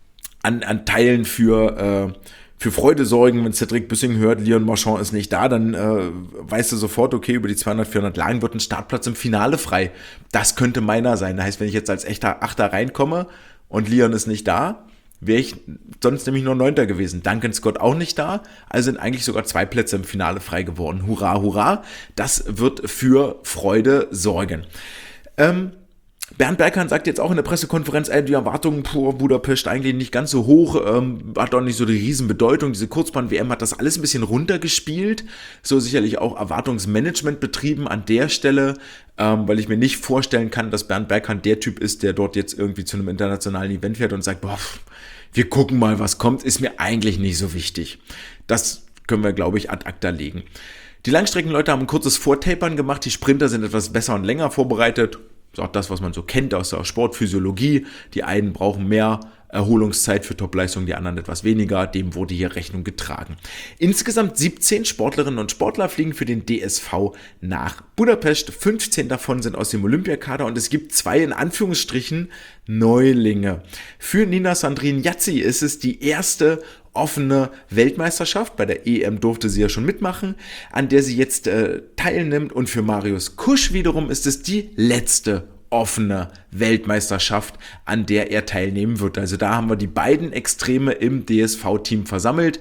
[SPEAKER 1] an, an Teilen für... Äh, für Freude sorgen, wenn Cedric Büssing hört, Leon Marchand ist nicht da, dann äh, weißt du sofort, okay, über die zweihundert, vierhundert Lagen wird ein Startplatz im Finale frei. Das könnte meiner sein. Das heißt, wenn ich jetzt als echter Achter reinkomme und Leon ist nicht da, wäre ich sonst nämlich nur Neunter gewesen. Duncan Scott auch nicht da, also sind eigentlich sogar zwei Plätze im Finale frei geworden. Hurra, hurra, das wird für Freude sorgen. Ähm, Bernd Berghahn sagt jetzt auch in der Pressekonferenz, ey, die Erwartungen vor Budapest eigentlich nicht ganz so hoch, ähm, hat auch nicht so die Riesenbedeutung. Diese Kurzbahn-W M hat das alles ein bisschen runtergespielt, so sicherlich auch Erwartungsmanagement betrieben an der Stelle, ähm, weil ich mir nicht vorstellen kann, dass Bernd Berghahn der Typ ist, der dort jetzt irgendwie zu einem internationalen Event fährt und sagt, boah, wir gucken mal, was kommt, ist mir eigentlich nicht so wichtig. Das können wir, glaube ich, ad acta legen. Die Langstreckenleute haben ein kurzes Vortapern gemacht, die Sprinter sind etwas besser und länger vorbereitet. Das ist auch das, was man so kennt aus der Sportphysiologie. Die einen brauchen mehr Erholungszeit für Topleistung, die anderen etwas weniger. Dem wurde hier Rechnung getragen. Insgesamt siebzehn Sportlerinnen und Sportler fliegen für den D S V nach Budapest. fünfzehn davon sind aus dem Olympiakader und es gibt zwei in Anführungsstrichen Neulinge. Für Nina Sandrine Yazzi ist es die erste offene Weltmeisterschaft, bei der E M durfte sie ja schon mitmachen, an der sie jetzt äh, teilnimmt, und für Marius Kusch wiederum ist es die letzte offene Weltmeisterschaft, an der er teilnehmen wird. Also da haben wir die beiden Extreme im D S V-Team versammelt.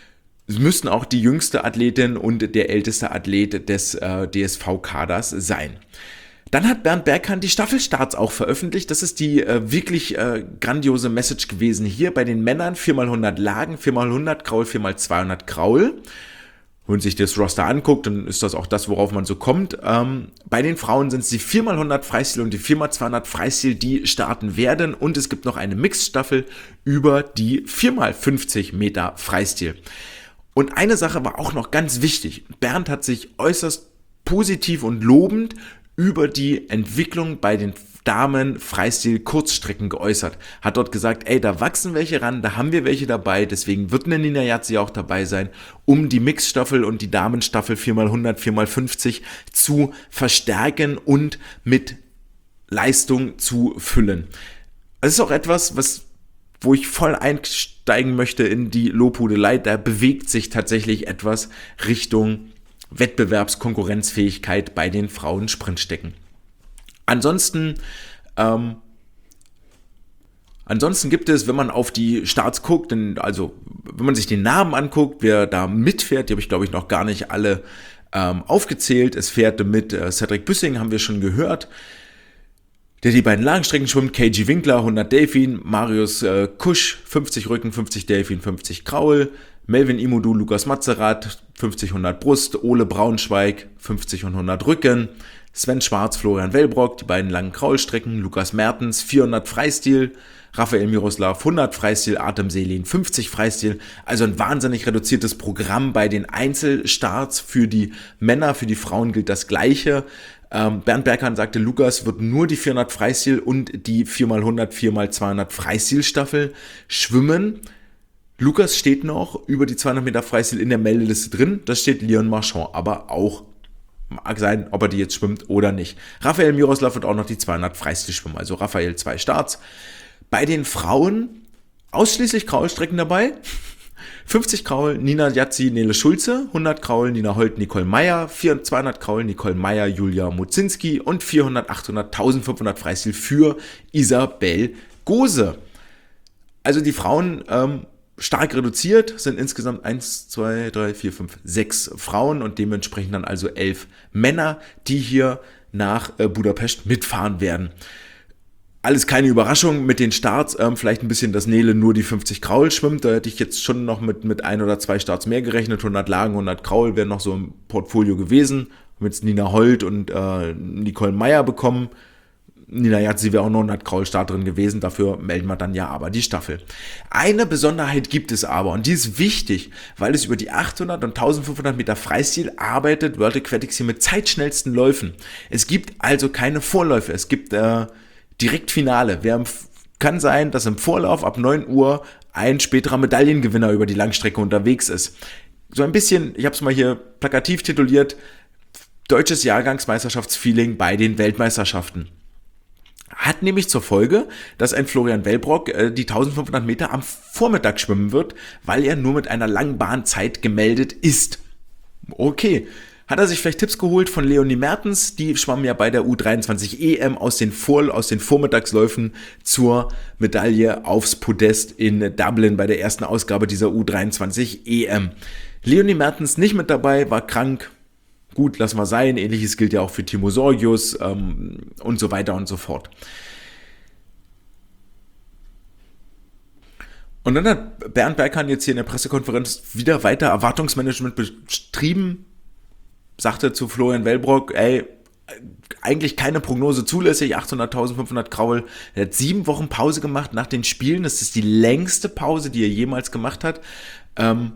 [SPEAKER 1] Es müssten auch die jüngste Athletin und der älteste Athlet des äh, D S V-Kaders sein. Dann hat Bernd Berghahn die Staffelstarts auch veröffentlicht. Das ist die äh, wirklich äh, grandiose Message gewesen hier bei den Männern. vier mal hundert Lagen, vier mal hundert Kraul, vier mal zweihundert Kraul. Wenn man sich das Roster anguckt, dann ist das auch das, worauf man so kommt. Ähm, bei den Frauen sind es die vier mal hundert Freistil und die vier mal zweihundert Freistil, die starten werden. Und es gibt noch eine Mixstaffel über die vier mal fünfzig Meter Freistil. Und eine Sache war auch noch ganz wichtig. Bernd hat sich äußerst positiv und lobend über die Entwicklung bei den Damen Freistil Kurzstrecken geäußert. Hat dort gesagt, ey, da wachsen welche ran, da haben wir welche dabei, deswegen wird eine Nina Yazzi auch dabei sein, um die Mixstaffel und die Damenstaffel vier mal hundert, vier mal fünfzig zu verstärken und mit Leistung zu füllen. Das ist auch etwas, was wo ich voll einsteigen möchte in die Lobhudelei. Da bewegt sich tatsächlich etwas Richtung Wettbewerbskonkurrenzfähigkeit bei den Frauen-Sprintstecken. Ansonsten, ähm, ansonsten gibt es, wenn man auf die Starts guckt, denn, also wenn man sich den Namen anguckt, wer da mitfährt, die habe ich glaube ich noch gar nicht alle ähm, aufgezählt. Es fährt mit äh, Cedric Büssing, haben wir schon gehört, der die beiden Langstrecken schwimmt. K G Winkler, hundert Delfin, Marius äh, Kusch, fünfzig Rücken, fünfzig Delfin, fünfzig Kraul, Melvin Imodu, Lukas Mazerat, fünfzig hundert Brust, Ole Braunschweig, fünfzig und hundert Rücken, Sven Schwarz, Florian Wellbrock, die beiden langen Kraulstrecken, Lukas Mertens, vierhundert Freistil, Rafael Miroslav, hundert Freistil, Artem Selin, fünfzig Freistil, also ein wahnsinnig reduziertes Programm bei den Einzelstarts. Für die Männer, für die Frauen gilt das Gleiche. Ähm, Bernd Berghahn sagte, Lukas wird nur die vierhundert Freistil und die vier mal hundert, vier mal zweihundert Freistilstaffel schwimmen. Lukas steht noch über die zweihundert Meter Freistil in der Meldeliste drin, das steht Leon Marchand aber auch. Mag sein, ob er die jetzt schwimmt oder nicht. Rafael Miroslav wird auch noch die zweihundert Freistil schwimmen, also Rafael zwei Starts. Bei den Frauen ausschließlich Kraulstrecken dabei. fünfzig Kraul, Nina Jatzi, Nele Schulze, hundert Kraul, Nina Holt, Nicole Meyer, zweihundert Kraul, Nicole Meyer, Julia Mozinski und vierhundert, achthundert, eintausendfünfhundert Freistil für Isabel Gose. Also die Frauen ähm, stark reduziert, sind insgesamt eins, zwei, drei, vier, fünf, sechs Frauen und dementsprechend dann also elf Männer, die hier nach äh, Budapest mitfahren werden. Alles keine Überraschung mit den Starts, ähm, vielleicht ein bisschen, dass Nele nur die fünfzig Kraul schwimmt, da hätte ich jetzt schon noch mit, mit ein oder zwei Starts mehr gerechnet, hundert Lagen, hundert Kraul wären noch so im Portfolio gewesen, haben jetzt Nina Holt und äh, Nicole Meyer bekommen, Nina Jatzi wäre auch noch hundert Kraul Start drin gewesen, dafür melden wir dann ja aber die Staffel. Eine Besonderheit gibt es aber und die ist wichtig, weil es über die achthundert und eintausendfünfhundert Meter Freistil arbeitet World Aquatics hier mit zeitschnellsten Läufen. Es gibt also keine Vorläufe, es gibt äh, direkt Finale. Wer kann sein, dass im Vorlauf ab neun Uhr ein späterer Medaillengewinner über die Langstrecke unterwegs ist. So ein bisschen, ich habe es mal hier plakativ tituliert, deutsches Jahrgangsmeisterschaftsfeeling bei den Weltmeisterschaften. Hat nämlich zur Folge, dass ein Florian Wellbrock äh, die eintausendfünfhundert Meter am Vormittag schwimmen wird, weil er nur mit einer Langbahnzeit gemeldet ist. Okay. Hat er sich vielleicht Tipps geholt von Leonie Mertens, die schwamm ja bei der U dreiundzwanzig E M aus den, Vor- aus den Vormittagsläufen zur Medaille aufs Podest in Dublin bei der ersten Ausgabe dieser U dreiundzwanzig E M. Leonie Mertens nicht mit dabei, war krank. Gut, lassen wir sein. Ähnliches gilt ja auch für Timo Sorgius ähm, und so weiter und so fort. Und dann hat Bernd Berghahn jetzt hier in der Pressekonferenz wieder weiter Erwartungsmanagement betrieben, sagte zu Florian Wellbrock, ey, eigentlich keine Prognose zulässig, achthundert, eintausendfünfhundert Kraul. Er hat sieben Wochen Pause gemacht nach den Spielen. Das ist die längste Pause, die er jemals gemacht hat. Ähm,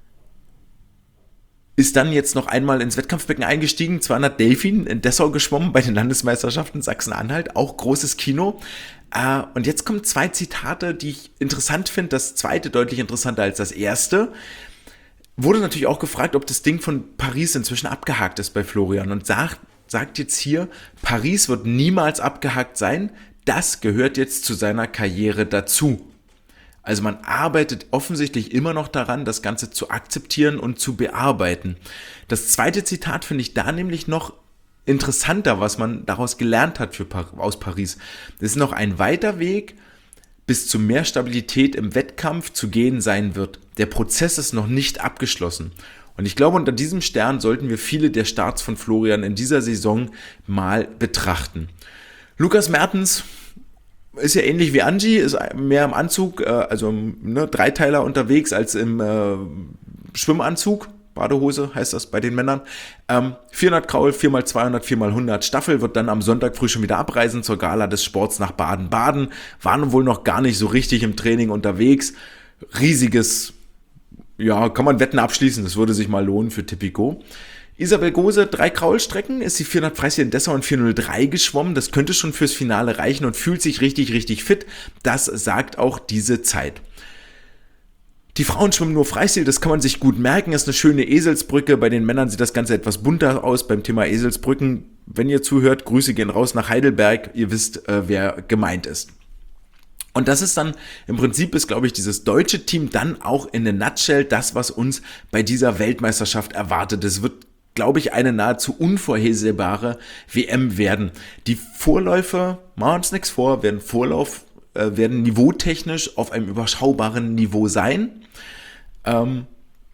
[SPEAKER 1] ist dann jetzt noch einmal ins Wettkampfbecken eingestiegen, zweihundert Delfin in Dessau geschwommen bei den Landesmeisterschaften Sachsen-Anhalt, auch großes Kino. Äh, und jetzt kommen zwei Zitate, die ich interessant finde. Das zweite deutlich interessanter als das erste. Wurde natürlich auch gefragt, ob das Ding von Paris inzwischen abgehakt ist bei Florian und sagt, sagt jetzt hier, Paris wird niemals abgehakt sein, das gehört jetzt zu seiner Karriere dazu. Also man arbeitet offensichtlich immer noch daran, das Ganze zu akzeptieren und zu bearbeiten. Das zweite Zitat finde ich da nämlich noch interessanter, was man daraus gelernt hat für, aus Paris. Das ist noch ein weiter Weg, bis zu mehr Stabilität im Wettkampf zu gehen sein wird. Der Prozess ist noch nicht abgeschlossen. Und ich glaube, unter diesem Stern sollten wir viele der Starts von Florian in dieser Saison mal betrachten. Lukas Mertens ist ja ähnlich wie Angie, ist mehr im Anzug, also ne, Dreiteiler unterwegs als im äh, Schwimmanzug. Badehose heißt das bei den Männern. Ähm, vierhundert Kraul, vier mal zweihundert, vier mal hundert Staffel, wird dann am Sonntag früh schon wieder abreisen zur Gala des Sports nach Baden-Baden. Waren wohl noch gar nicht so richtig im Training unterwegs. Riesiges, ja, kann man Wetten abschließen, das würde sich mal lohnen für Tipico. Isabel Gose, drei Kraulstrecken, ist die vierhundert Freistil in Dessau in vier null drei geschwommen. Das könnte schon fürs Finale reichen und fühlt sich richtig, richtig fit. Das sagt auch diese Zeit. Die Frauen schwimmen nur Freistil, das kann man sich gut merken, ist eine schöne Eselsbrücke. Bei den Männern sieht das Ganze etwas bunter aus beim Thema Eselsbrücken. Wenn ihr zuhört, Grüße gehen raus nach Heidelberg, ihr wisst, äh, wer gemeint ist. Und das ist dann, im Prinzip ist, glaube ich, dieses deutsche Team dann auch in a nutshell das, was uns bei dieser Weltmeisterschaft erwartet. Es wird, glaube ich, eine nahezu unvorhersehbare W M werden. Die Vorläufe, machen wir uns nichts vor, werden Vorlauf werden niveautechnisch auf einem überschaubaren Niveau sein. Ähm,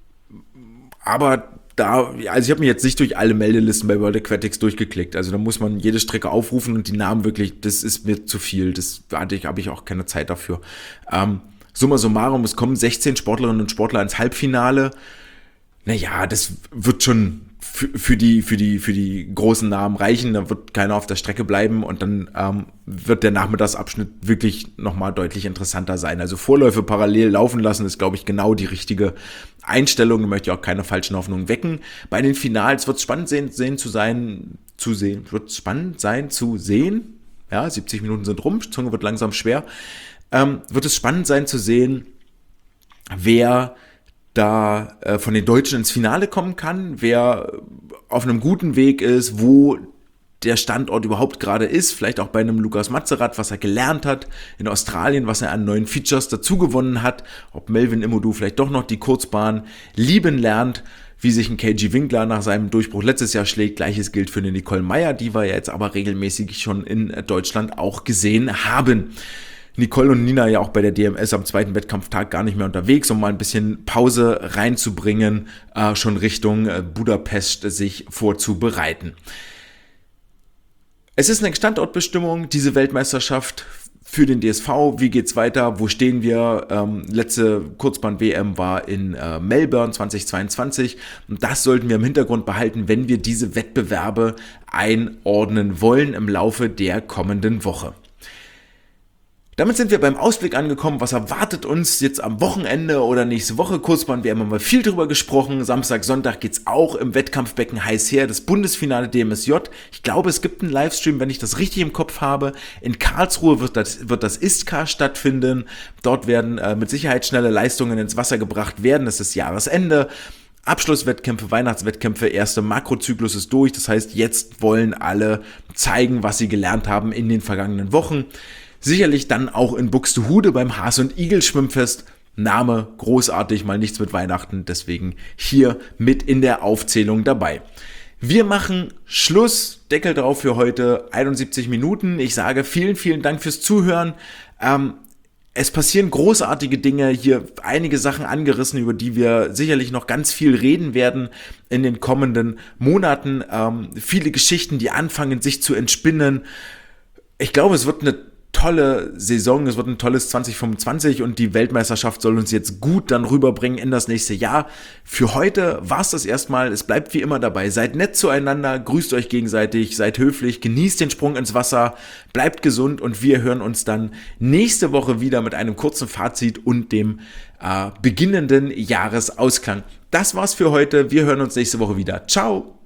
[SPEAKER 1] aber da, also ich habe mich jetzt nicht durch alle Meldelisten bei World Aquatics durchgeklickt. Also da muss man jede Strecke aufrufen und die Namen wirklich, das ist mir zu viel. Das hatte ich, habe ich auch keine Zeit dafür. Ähm, summa summarum, es kommen sechzehn Sportlerinnen und Sportler ins Halbfinale. Naja, das wird schon für, für, die, für, die, für die großen Namen reichen, dann wird keiner auf der Strecke bleiben und dann ähm, wird der Nachmittagsabschnitt wirklich nochmal deutlich interessanter sein. Also Vorläufe parallel laufen lassen ist, glaube ich, genau die richtige Einstellung. Da möchte ich auch keine falschen Hoffnungen wecken. Bei den Finals wird es spannend sehen, sehen zu sein, zu sehen, wird spannend sein zu sehen. Ja, siebzig Minuten sind rum, Zunge wird langsam schwer. Ähm, wird es spannend sein zu sehen, wer da äh, von den Deutschen ins Finale kommen kann, wer auf einem guten Weg ist, wo der Standort überhaupt gerade ist, vielleicht auch bei einem Lukas Mazerat, was er gelernt hat in Australien, was er an neuen Features dazugewonnen hat, ob Melvin Imodu vielleicht doch noch die Kurzbahn lieben lernt, wie sich ein K G Winkler nach seinem Durchbruch letztes Jahr schlägt. Gleiches gilt für eine Nicole Meyer, die wir jetzt aber regelmäßig schon in Deutschland auch gesehen haben. Nicole und Nina ja auch bei der D M S am zweiten Wettkampftag gar nicht mehr unterwegs, um mal ein bisschen Pause reinzubringen, äh, schon Richtung äh, Budapest sich vorzubereiten. Es ist eine Standortbestimmung, diese Weltmeisterschaft für den D S V. Wie geht's weiter? Wo stehen wir? Ähm, letzte Kurzbahn-W M war in äh, Melbourne zweitausendzweiundzwanzig und das sollten wir im Hintergrund behalten, wenn wir diese Wettbewerbe einordnen wollen im Laufe der kommenden Woche. Damit sind wir beim Ausblick angekommen, was erwartet uns jetzt am Wochenende oder nächste Woche. Kurzbahn, wir haben mal viel drüber gesprochen. Samstag, Sonntag geht's auch im Wettkampfbecken heiß her. Das Bundesfinale D M S J. Ich glaube, es gibt einen Livestream, wenn ich das richtig im Kopf habe. In Karlsruhe wird das, wird das I S C A stattfinden. Dort werden äh, mit Sicherheit schnelle Leistungen ins Wasser gebracht werden. Das ist Jahresende. Abschlusswettkämpfe, Weihnachtswettkämpfe, erste Makrozyklus ist durch. Das heißt, jetzt wollen alle zeigen, was sie gelernt haben in den vergangenen Wochen. Sicherlich dann auch in Buxtehude beim Haas- und Igel-Schwimmfest. Name großartig, mal nichts mit Weihnachten, deswegen hier mit in der Aufzählung dabei. Wir machen Schluss, Deckel drauf für heute, einundsiebzig Minuten. Ich sage vielen, vielen Dank fürs Zuhören. Ähm, es passieren großartige Dinge, hier einige Sachen angerissen, über die wir sicherlich noch ganz viel reden werden in den kommenden Monaten. Ähm, viele Geschichten, die anfangen sich zu entspinnen. Ich glaube, es wird eine tolle Saison, es wird ein tolles zwanzig fünfundzwanzig und die Weltmeisterschaft soll uns jetzt gut dann rüberbringen in das nächste Jahr. Für heute war es das erstmal, es bleibt wie immer dabei. Seid nett zueinander, grüßt euch gegenseitig, seid höflich, genießt den Sprung ins Wasser, bleibt gesund und wir hören uns dann nächste Woche wieder mit einem kurzen Fazit und dem äh, beginnenden Jahresausklang. Das war's für heute, wir hören uns nächste Woche wieder. Ciao!